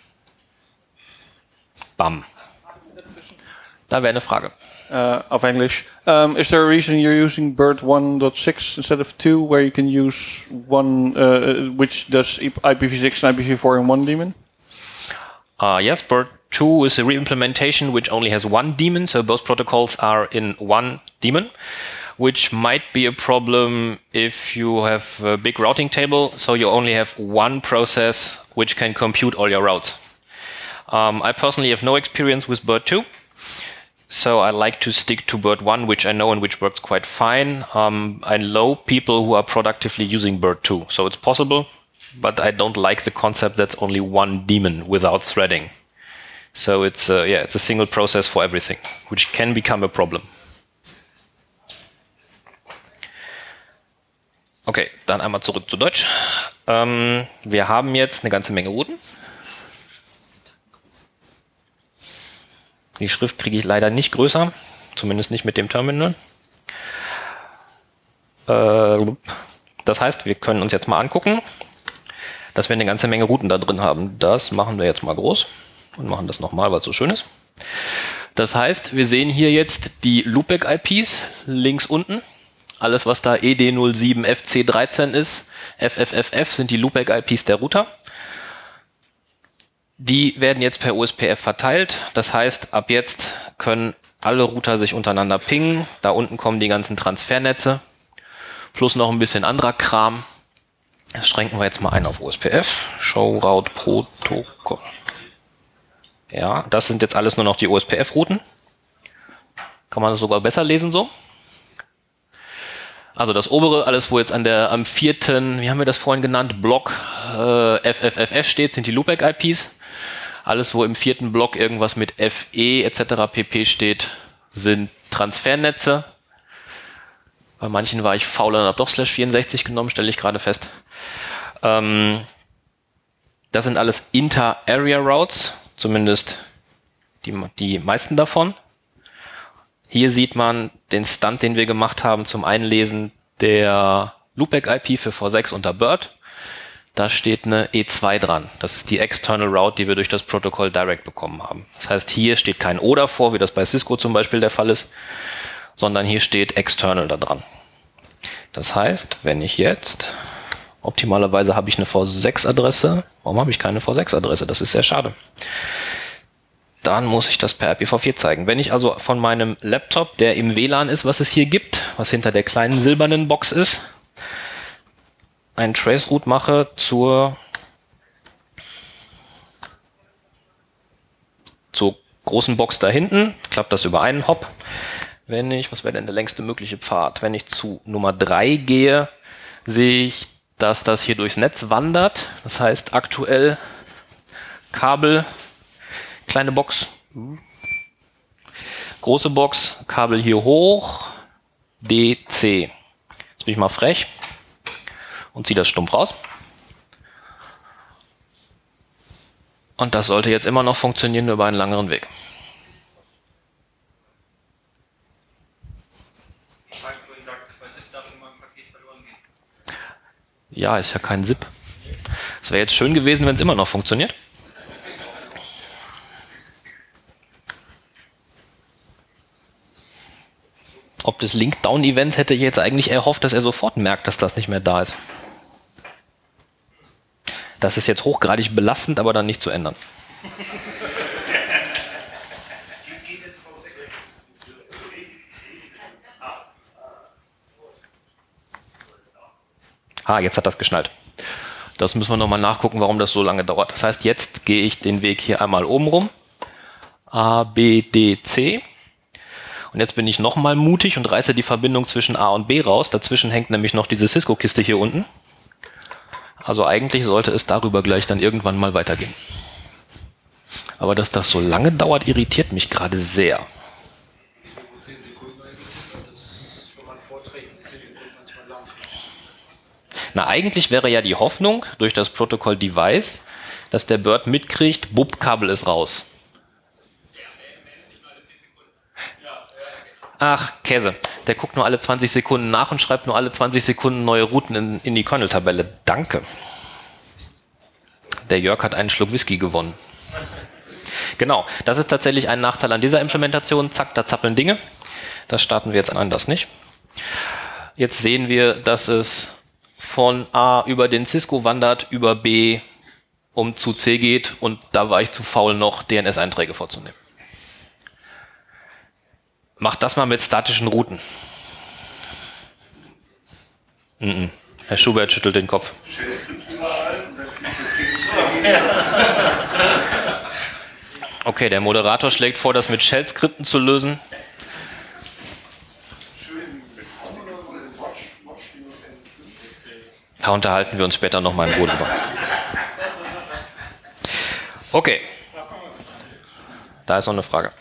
Bam. Da wäre eine Frage. Uh, of English. Um, is there a reason you're using Bird one point six instead of two, where you can use one uh, which does I P v six and I P v four in one daemon? Uh, yes, Bird two is a re-implementation which only has one daemon, so both protocols are in one daemon, which might be a problem if you have a big routing table, so you only have one process which can compute all your routes. Um, I personally have no experience with Bird two. So I like to stick to Bird one, which I know and which works quite fine. Um, I know people who are productively using Bird two, so it's possible, but I don't like the concept that's only one daemon without threading. So it's uh, yeah, it's a single process for everything, which can become a problem. Okay, dann einmal zurück zu Deutsch. Ähm, wir haben jetzt eine ganze Menge Routen. Die Schrift kriege ich leider nicht größer, zumindest nicht mit dem Terminal. Äh, das heißt, wir können uns jetzt mal angucken, dass wir eine ganze Menge Routen da drin haben. Das machen wir jetzt mal groß und machen das nochmal, weil es so schön ist. Das heißt, wir sehen hier jetzt die Loopback-I Ps links unten. Alles, was da E D null sieben F C dreizehn ist, F F F F sind die Loopback-I Ps der Router. Die werden jetzt per O S P F verteilt. Das heißt, ab jetzt können alle Router sich untereinander pingen. Da unten kommen die ganzen Transfernetze. Plus noch ein bisschen anderer Kram. Das schränken wir jetzt mal ein auf O S P F. Show Route Protocol. Ja, das sind jetzt alles nur noch die O S P F-Routen. Kann man das sogar besser lesen so? Also das obere, alles wo jetzt an der, am vierten, wie haben wir das vorhin genannt, Block äh, F F F F steht, sind die Loopback-I Ps. Alles, wo im vierten Block irgendwas mit F E et cetera pp. Steht, sind Transfernetze. Bei manchen war ich faul und habe doch slash vierundsechzig genommen, stelle ich gerade fest. Ähm, das sind alles Inter-Area-Routes, zumindest die, die meisten davon. Hier sieht man den Stunt, den wir gemacht haben zum Einlesen der Loopback-I P für V sechs unter Bird. Da steht eine E zwei dran. Das ist die External Route, die wir durch das Protokoll Direct bekommen haben. Das heißt, hier steht kein O davor, wie das bei Cisco zum Beispiel der Fall ist, sondern hier steht External da dran. Das heißt, wenn ich jetzt, optimalerweise habe ich eine V sechs Adresse. Warum habe ich keine V sechs Adresse? Das ist sehr schade. Dann muss ich das per I P v vier zeigen. Wenn ich also von meinem Laptop, der im W L A N ist, was es hier gibt, was hinter der kleinen silbernen Box ist, einen Traceroute mache zur zur großen Box da hinten, klappt das über einen Hop. Wenn ich, was wäre denn der längste mögliche Pfad? Wenn ich zu Nummer drei gehe, sehe ich, dass das hier durchs Netz wandert. Das heißt aktuell Kabel, kleine Box, große Box, Kabel hier hoch, D C. Jetzt bin ich mal frech und ziehe das stumpf raus. Und das sollte jetzt immer noch funktionieren, nur über einen langeren Weg. Ja, ist ja kein S I P. Es wäre jetzt schön gewesen, wenn es immer noch funktioniert. Ob das Link-Down-Event hätte ich jetzt eigentlich erhofft, dass er sofort merkt, dass das nicht mehr da ist. Das ist jetzt hochgradig belastend, aber dann nicht zu ändern. Ah, jetzt hat das geschnallt. Das müssen wir nochmal nachgucken, warum das so lange dauert. Das heißt, jetzt gehe ich den Weg hier einmal oben rum. A, B, D, C. Und jetzt bin ich nochmal mutig und reiße die Verbindung zwischen A und B raus. Dazwischen hängt nämlich noch diese Cisco-Kiste hier unten. Also eigentlich sollte es darüber gleich dann irgendwann mal weitergehen. Aber dass das so lange dauert, irritiert mich gerade sehr. Na, eigentlich wäre ja die Hoffnung durch das Protokoll Device, dass der Bird mitkriegt, bupp, Kabel ist raus. Ach, Käse. Der guckt nur alle zwanzig Sekunden nach und schreibt nur alle zwanzig Sekunden neue Routen in, in die Kernel-Tabelle. Danke. Der Jörg hat einen Schluck Whisky gewonnen. Genau, das ist tatsächlich ein Nachteil an dieser Implementation. Zack, da zappeln Dinge. Das starten wir jetzt anders nicht. Jetzt sehen wir, dass es von A über den Cisco wandert, über B um zu C geht und da war ich zu faul noch, D N S-Einträge vorzunehmen. Macht das mal mit statischen Routen. Mm-mm. Herr Schubert schüttelt den Kopf. Okay, der Moderator schlägt vor, das mit Shell-Skripten zu lösen. Da unterhalten wir uns später nochmal in Ruhe drüber. Okay. Da ist noch eine Frage.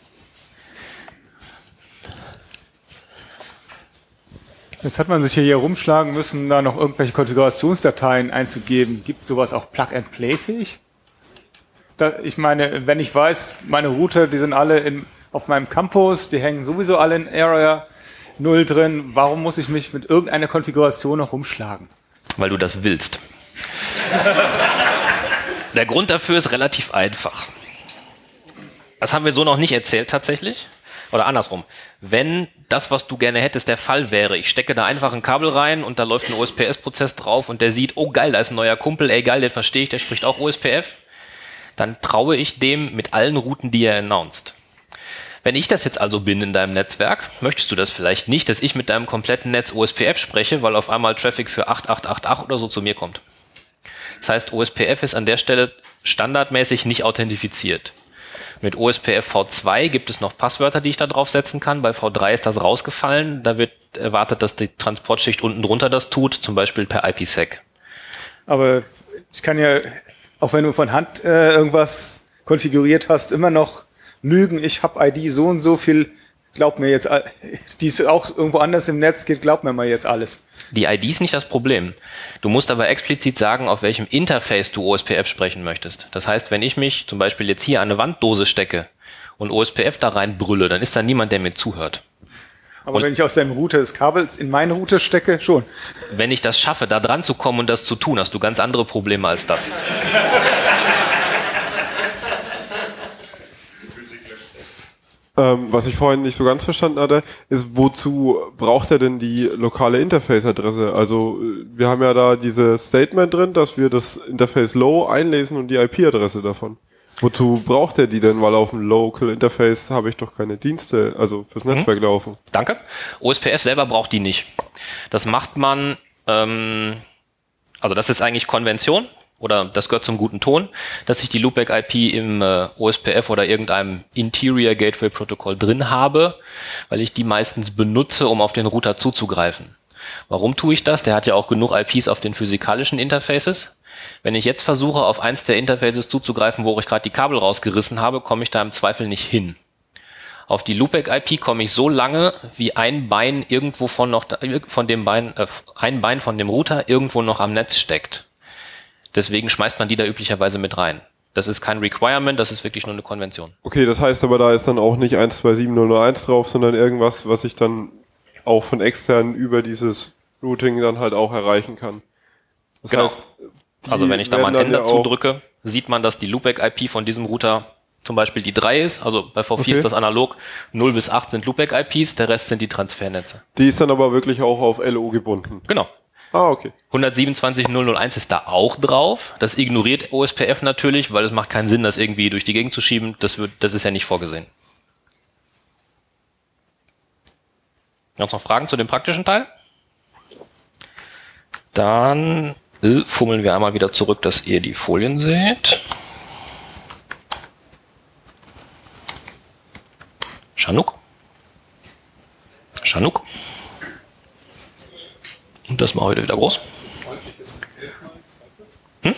Jetzt hat man sich hier rumschlagen müssen, da noch irgendwelche Konfigurationsdateien einzugeben. Gibt es sowas auch Plug-and-Play-fähig? Ich meine, wenn ich weiß, meine Router, die sind alle in, auf meinem Campus, die hängen sowieso alle in Area null drin. Warum muss ich mich mit irgendeiner Konfiguration noch rumschlagen? Weil du das willst. Der Grund dafür ist relativ einfach. Das haben wir so noch nicht erzählt tatsächlich. Oder andersrum. Wenn das, was du gerne hättest, der Fall wäre, ich stecke da einfach ein Kabel rein und da läuft ein O S P F-Prozess drauf und der sieht, oh geil, da ist ein neuer Kumpel, ey geil, den verstehe ich, der spricht auch O S P F, dann traue ich dem mit allen Routen, die er announced. Wenn ich das jetzt also bin in deinem Netzwerk, möchtest du das vielleicht nicht, dass ich mit deinem kompletten Netz O S P F spreche, weil auf einmal Traffic für acht acht acht acht oder so zu mir kommt. Das heißt, O S P F ist an der Stelle standardmäßig nicht authentifiziert. Mit O S P F V zwei gibt es noch Passwörter, die ich da draufsetzen kann. Bei V drei ist das rausgefallen. Da wird erwartet, dass die Transportschicht unten drunter das tut, zum Beispiel per I P sec. Aber ich kann ja, auch wenn du von Hand äh, irgendwas konfiguriert hast, immer noch lügen. Ich habe I D so und so viel. Glaub mir jetzt, die ist auch irgendwo anders im Netz geht, glaub mir mal jetzt alles. Die I D ist nicht das Problem. Du musst aber explizit sagen, auf welchem Interface du O S P F sprechen möchtest. Das heißt, wenn ich mich zum Beispiel jetzt hier an eine Wanddose stecke und O S P F da rein brülle, dann ist da niemand, der mir zuhört. Aber und wenn ich aus deinem Router des Kabels in meine Router stecke, schon. Wenn ich das schaffe, da dran zu kommen und das zu tun, hast du ganz andere Probleme als das. Ähm, was ich vorhin nicht so ganz verstanden hatte, ist, wozu braucht er denn die lokale Interface-Adresse? Also wir haben ja da dieses Statement drin, dass wir das Interface Low einlesen und die I P-Adresse davon. Wozu braucht er die denn? Weil auf dem Local Interface habe ich doch keine Dienste, also fürs Netzwerk mhm. laufen. Danke. O S P F selber braucht die nicht. Das macht man, ähm, also das ist eigentlich Konvention. oder das gehört zum guten Ton, dass ich die Loopback-I P im äh, O S P F oder irgendeinem Interior Gateway Protokoll drin habe, weil ich die meistens benutze, um auf den Router zuzugreifen. Warum tue ich das? Der hat ja auch genug I Ps auf den physikalischen Interfaces. Wenn ich jetzt versuche, auf eins der Interfaces zuzugreifen, wo ich gerade die Kabel rausgerissen habe, komme ich da im Zweifel nicht hin. Auf die Loopback-I P komme ich so lange, wie ein Bein irgendwo von noch von dem Bein, äh, ein Bein von dem Router irgendwo noch am Netz steckt. Deswegen schmeißt man die da üblicherweise mit rein. Das ist kein Requirement, das ist wirklich nur eine Konvention. Okay, das heißt aber, da ist dann auch nicht eins zwei sieben null null eins drauf, sondern irgendwas, was ich dann auch von extern über dieses Routing dann halt auch erreichen kann. Das Genau. heißt, also wenn ich da mal ein werden Enter dann ja auch- zudrücke, sieht man, dass die Loopback-I P von diesem Router zum Beispiel die drei ist. Also bei V vier Okay. ist das analog. null bis acht sind Loopback-I Ps, der Rest sind die Transfernetze. Die ist dann aber wirklich auch auf L O gebunden. Genau. Ah, okay. hundertsiebenundzwanzig null null eins ist da auch drauf. Das ignoriert O S P F natürlich, weil es macht keinen Sinn, das irgendwie durch die Gegend zu schieben. Das wird, das ist ja nicht vorgesehen. Noch noch Fragen zu dem praktischen Teil? Dann äh, fummeln wir einmal wieder zurück, dass ihr die Folien seht. Schanuk. Schanuk. Und das mal heute wieder groß. Hm?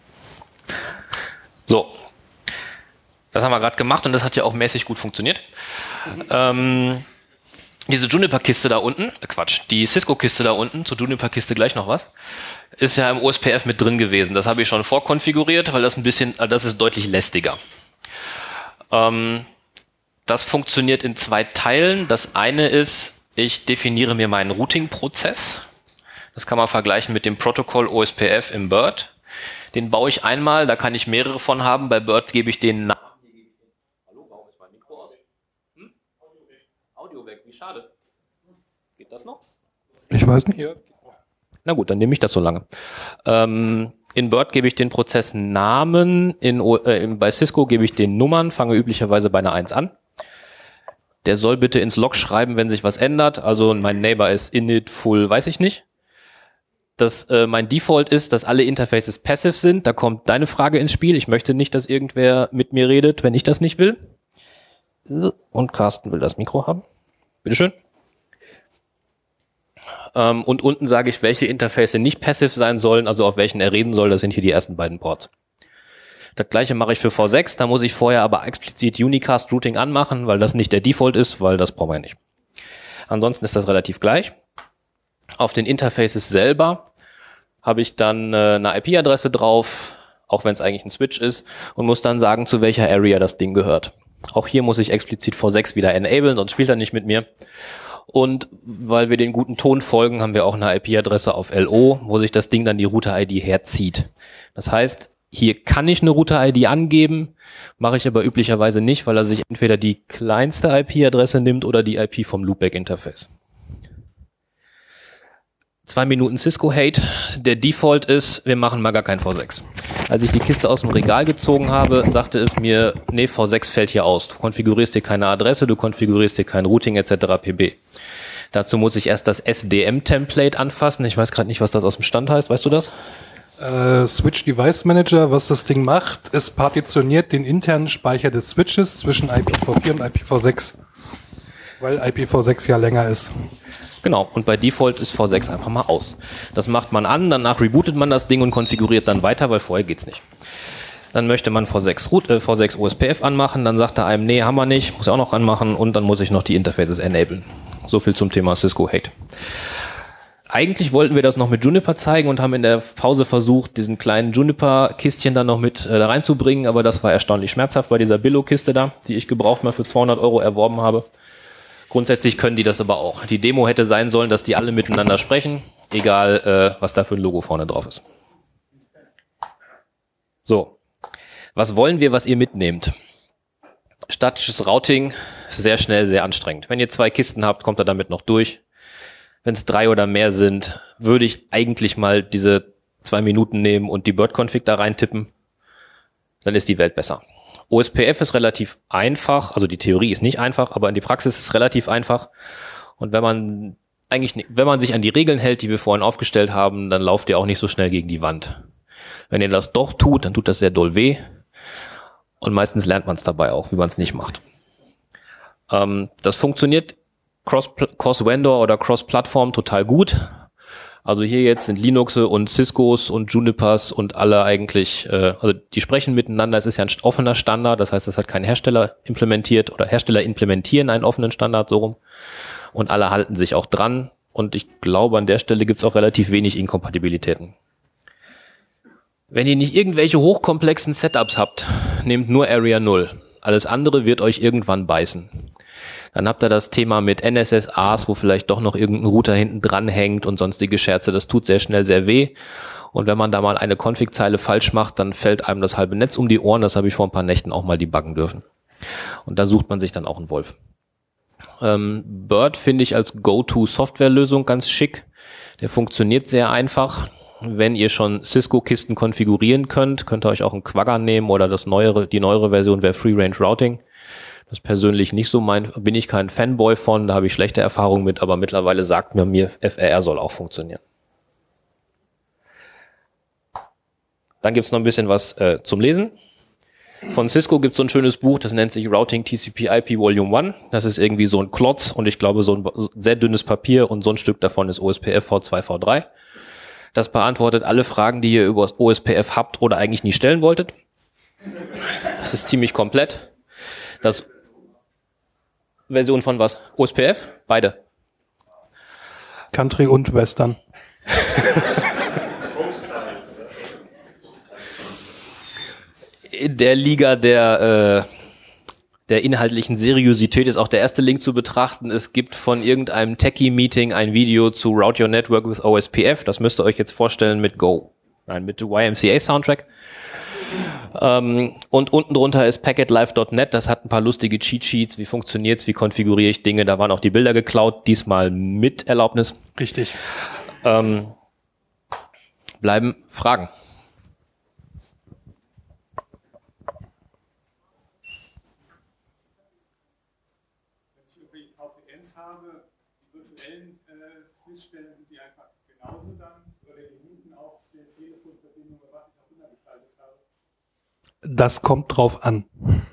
So. Das haben wir gerade gemacht und das hat ja auch mäßig gut funktioniert. Ähm, diese Juniper-Kiste da unten, äh Quatsch, die Cisco-Kiste da unten, zur Juniper-Kiste gleich noch was, ist ja im O S P F mit drin gewesen. Das habe ich schon vorkonfiguriert, weil das ein bisschen, äh, das ist deutlich lästiger. Ähm, das funktioniert in zwei Teilen. Das eine ist, ich definiere mir meinen Routing-Prozess. Das kann man vergleichen mit dem Protokoll O S P F im B I R D. Den baue ich einmal, da kann ich mehrere von haben. Bei B I R D gebe ich den Namen. Hallo, warum ist mein Mikro aus? Hm? Audio weg. Audio weg, wie schade. Geht das noch? Ich weiß nicht. Ja. Na gut, dann nehme ich das so lange. Ähm, in B I R D gebe ich den Prozess Namen, in, äh, bei Cisco gebe ich den Nummern, fange üblicherweise bei einer eins an. Der soll bitte ins Log schreiben, wenn sich was ändert. Also mein Neighbor ist init, full, weiß ich nicht. Das, äh, mein Default ist, dass alle Interfaces passive sind. Da kommt deine Frage ins Spiel. Ich möchte nicht, dass irgendwer mit mir redet, wenn ich das nicht will. Und Carsten will das Mikro haben. Bitteschön. Ähm, und unten sage ich, welche Interfaces nicht passive sein sollen, also auf welchen er reden soll. Das sind hier die ersten beiden Ports. Das gleiche mache ich für V sechs. Da muss ich vorher aber explizit Unicast Routing anmachen, weil das nicht der Default ist, weil das brauchen wir nicht. Ansonsten ist das relativ gleich. Auf den Interfaces selber habe ich dann äh, eine I P-Adresse drauf, auch wenn es eigentlich ein Switch ist, und muss dann sagen, zu welcher Area das Ding gehört. Auch hier muss ich explizit V sechs wieder enablen, sonst spielt er nicht mit mir. Und weil wir den guten Ton folgen, haben wir auch eine I P-Adresse auf L O, wo sich das Ding dann die Router-I D herzieht. Das heißt, hier kann ich eine Router-I D angeben, mache ich aber üblicherweise nicht, weil er sich entweder die kleinste I P-Adresse nimmt oder die I P vom Loopback-Interface. Zwei Minuten Cisco-Hate. Der Default ist, wir machen mal gar kein V sechs. Als ich die Kiste aus dem Regal gezogen habe, sagte es mir, nee, V sechs fällt hier aus. Du konfigurierst dir keine Adresse, du konfigurierst dir kein Routing et cetera pp. Dazu muss ich erst das S D M-Template anfassen. Ich weiß gerade nicht, was das aus dem Stand heißt. Weißt du das? Äh, Switch Device Manager, was das Ding macht, es partitioniert den internen Speicher des Switches zwischen I P v vier und I P v sechs. Weil I P v sechs ja länger ist. Genau, und bei Default ist V sechs einfach mal aus. Das macht man an, danach rebootet man das Ding und konfiguriert dann weiter, weil vorher geht's nicht. Dann möchte man V sechs, Root, äh, V sechs O S P F anmachen, dann sagt er einem, nee, haben wir nicht, muss er auch noch anmachen und dann muss ich noch die Interfaces enablen. So viel zum Thema Cisco-Hate. Eigentlich wollten wir das noch mit Juniper zeigen und haben in der Pause versucht, diesen kleinen Juniper-Kistchen dann noch mit äh, da reinzubringen, aber das war erstaunlich schmerzhaft bei dieser Billo-Kiste da, die ich gebraucht mal für zweihundert Euro erworben habe. Grundsätzlich können die das aber auch. Die Demo hätte sein sollen, dass die alle miteinander sprechen, egal äh, was da für ein Logo vorne drauf ist. So, was wollen wir, was ihr mitnehmt? Statisches Routing, sehr schnell, sehr anstrengend. Wenn ihr zwei Kisten habt, kommt ihr damit noch durch. Wenn es drei oder mehr sind, würde ich eigentlich mal diese zwei Minuten nehmen und die B I R D-Config da reintippen. Dann ist die Welt besser. O S P F ist relativ einfach, also die Theorie ist nicht einfach, aber in die Praxis ist es relativ einfach. Und wenn man eigentlich, wenn man sich an die Regeln hält, die wir vorhin aufgestellt haben, dann lauft ihr auch nicht so schnell gegen die Wand. Wenn ihr das doch tut, dann tut das sehr doll weh. Und meistens lernt man es dabei auch, wie man es nicht macht. Ähm, das funktioniert cross, cross-Vendor oder cross-Plattform total gut. Also hier jetzt sind Linuxe und Ciscos und Junipers und alle eigentlich, äh, also die sprechen miteinander. Es ist ja ein offener Standard, das heißt, es hat kein Hersteller implementiert oder Hersteller implementieren einen offenen Standard so rum. Und alle halten sich auch dran. Und ich glaube, an der Stelle gibt es auch relativ wenig Inkompatibilitäten. Wenn ihr nicht irgendwelche hochkomplexen Setups habt, nehmt nur Area null. Alles andere wird euch irgendwann beißen. Dann habt ihr das Thema mit N S S As, wo vielleicht doch noch irgendein Router hinten dran hängt und sonstige Scherze. Das tut sehr schnell sehr weh. Und wenn man da mal eine Config-Zeile falsch macht, dann fällt einem das halbe Netz um die Ohren. Das habe ich vor ein paar Nächten auch mal debuggen dürfen. Und da sucht man sich dann auch einen Wolf. Ähm, Bird finde ich als Go-To-Softwarelösung ganz schick. Der funktioniert sehr einfach. Wenn ihr schon Cisco-Kisten konfigurieren könnt, könnt ihr euch auch einen Quagga nehmen oder das neuere, die neuere Version wäre Free-Range Routing. Das persönlich nicht so mein, bin ich kein Fanboy von, da habe ich schlechte Erfahrungen mit, aber mittlerweile sagt mir mir, F R R soll auch funktionieren. Dann gibt es noch ein bisschen was äh, zum Lesen. Von Cisco gibt es so ein schönes Buch, das nennt sich Routing T C P I P Volume eins. Das ist irgendwie so ein Klotz und ich glaube so ein sehr dünnes Papier und so ein Stück davon ist O S P F V zwei V drei. Das beantwortet alle Fragen, die ihr über O S P F habt oder eigentlich nie stellen wolltet. Das ist ziemlich komplett. Das Version von was? O S P F? Beide. Country und Western. In der Liga der, äh, der inhaltlichen Seriosität ist auch der erste Link zu betrachten. Es gibt von irgendeinem Techie-Meeting ein Video zu Route Your Network with O S P F. Das müsst ihr euch jetzt vorstellen mit Go. Nein, mit Y M C A-Soundtrack. Ähm, und unten drunter ist packetlife Punkt net. Das hat ein paar lustige Cheat-Sheets. Wie funktioniert's? Wie konfiguriere ich Dinge? Da waren auch die Bilder geklaut. Diesmal mit Erlaubnis. Richtig. Ähm, bleiben Fragen. Das kommt drauf an.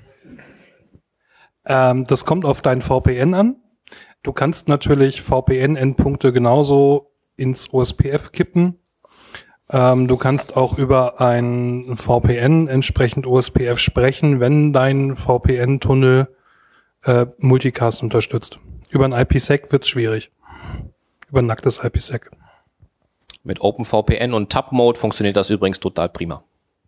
Ähm, das kommt auf dein V P N an. Du kannst natürlich V P N-Endpunkte genauso ins O S P F kippen. Ähm, du kannst auch über ein V P N entsprechend O S P F sprechen, wenn dein V P N-Tunnel äh, Multicast unterstützt. Über ein I P sec wird's schwierig. Über ein nacktes I P sec. Mit OpenVPN und Tab-Mode funktioniert das übrigens total prima.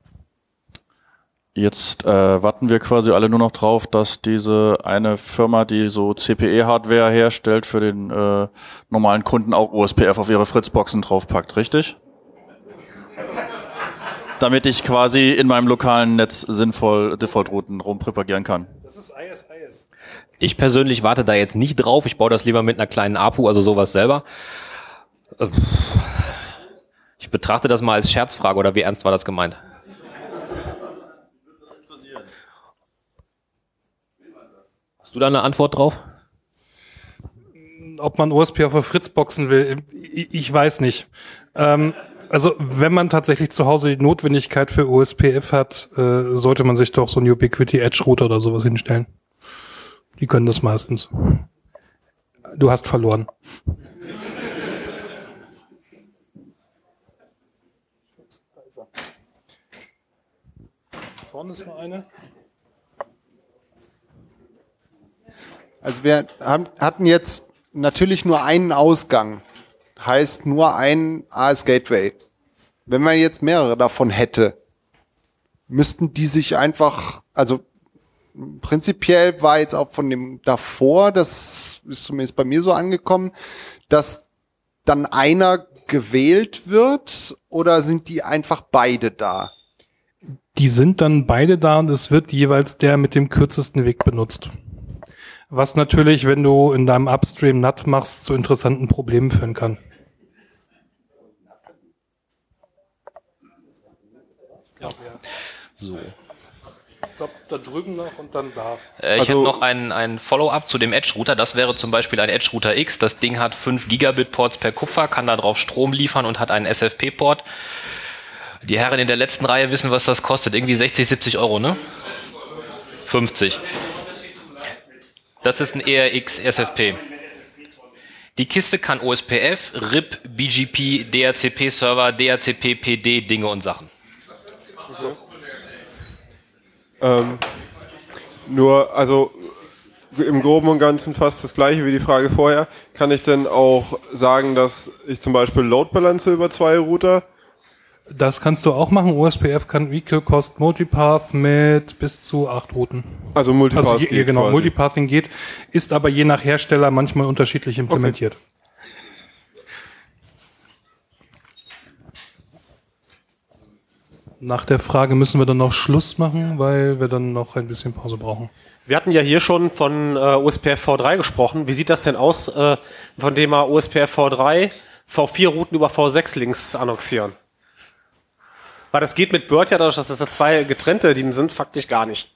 Jetzt äh, warten wir quasi alle nur noch drauf, dass diese eine Firma, die so C P E-Hardware herstellt, für den äh, normalen Kunden auch O S P F auf ihre Fritzboxen draufpackt, richtig? Damit ich quasi in meinem lokalen Netz sinnvoll Default-Routen rumpropagieren kann. Das ist I S I S. Ich persönlich warte da jetzt nicht drauf. Ich baue das lieber mit einer kleinen A P U, also sowas selber. Ich betrachte das mal als Scherzfrage, oder wie ernst war das gemeint? Hast du da eine Antwort drauf? Ob man O S P F auf Fritzboxen will, ich weiß nicht. Ähm, also wenn man tatsächlich zu Hause die Notwendigkeit für O S P F hat, äh, sollte man sich doch so einen Ubiquiti Edge Router oder sowas hinstellen. Die können das meistens. Du hast verloren. Vorne ist noch eine. Also wir haben, hatten jetzt natürlich nur einen Ausgang, heißt nur ein A S Gateway. Wenn man jetzt mehrere davon hätte, müssten die sich einfach, also prinzipiell war jetzt auch von dem davor, das ist zumindest bei mir so angekommen, dass dann einer gewählt wird, oder sind die einfach beide da? Die sind dann beide da und es wird jeweils der mit dem kürzesten Weg benutzt. Was natürlich, wenn du in deinem Upstream N A T machst, zu interessanten Problemen führen kann. Ja. So. Ich glaube, da drüben noch und dann da. Äh, ich also, hätte noch ein, ein Follow-up zu dem Edge-Router. Das wäre zum Beispiel ein Edge-Router X. Das Ding hat fünf Gigabit-Ports per Kupfer, kann da drauf Strom liefern und hat einen S F P-Port. Die Herren in der letzten Reihe wissen, was das kostet. Irgendwie sechzig, siebzig Euro, ne? fünfzig. Das ist ein E R X S F P. Die Kiste kann O S P F, R I P, B G P, D H C P-Server, D H C P, P D, Dinge und Sachen. Ähm, nur, also im Groben und Ganzen fast das gleiche wie die Frage vorher. Kann ich denn auch sagen, dass ich zum Beispiel Load Balance über zwei Router? Das kannst du auch machen. O S P F kann Equal Cost Multipath mit bis zu acht Routen. Also Multipath also je, geht genau, quasi. Multipathing geht, ist aber je nach Hersteller manchmal unterschiedlich implementiert. Okay. Nach der Frage müssen wir dann noch Schluss machen, weil wir dann noch ein bisschen Pause brauchen. Wir hatten ja hier schon von äh, O S P F V drei gesprochen. Wie sieht das denn aus, äh, von dem wir O S P F V drei V vier Routen über V sechs Links annoncieren? Weil das geht mit Bird ja dadurch, dass das ja zwei getrennte Dienste sind, faktisch gar nicht.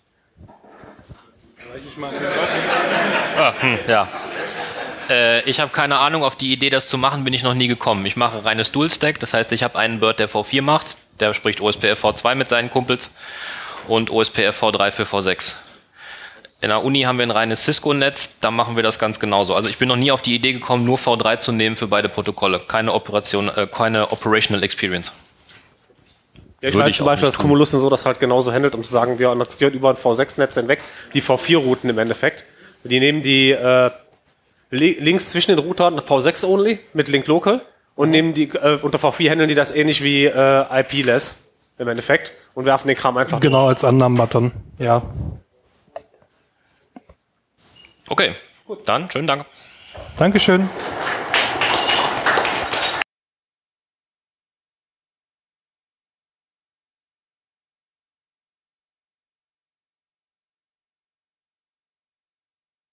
Ah, hm, ja. Äh, ich habe keine Ahnung, auf die Idee, das zu machen, bin ich noch nie gekommen. Ich mache reines Dual-Stack, das heißt, ich habe einen Bird, der V vier macht, der spricht O S P F V zwei mit seinen Kumpels und O S P F V drei für V sechs. In der Uni haben wir ein reines Cisco-Netz, da machen wir das ganz genauso. Also ich bin noch nie auf die Idee gekommen, nur V drei zu nehmen für beide Protokolle. Keine Operation, äh, keine Operational Experience. Ja, ich Würde weiß ich zum Beispiel, dass Cumulus so das halt genauso handelt, um zu sagen, wir annonzieren über ein V sechs Netz hinweg die V vier Routen im Endeffekt. Die nehmen die äh, Links zwischen den Routern V sechs only mit Link Local und nehmen die äh, unter V vier handeln die das ähnlich wie äh, I P-less im Endeffekt und werfen den Kram einfach genau durch. Als Annahmen-Button, ja. Okay, gut, dann schönen Dank. Dankeschön.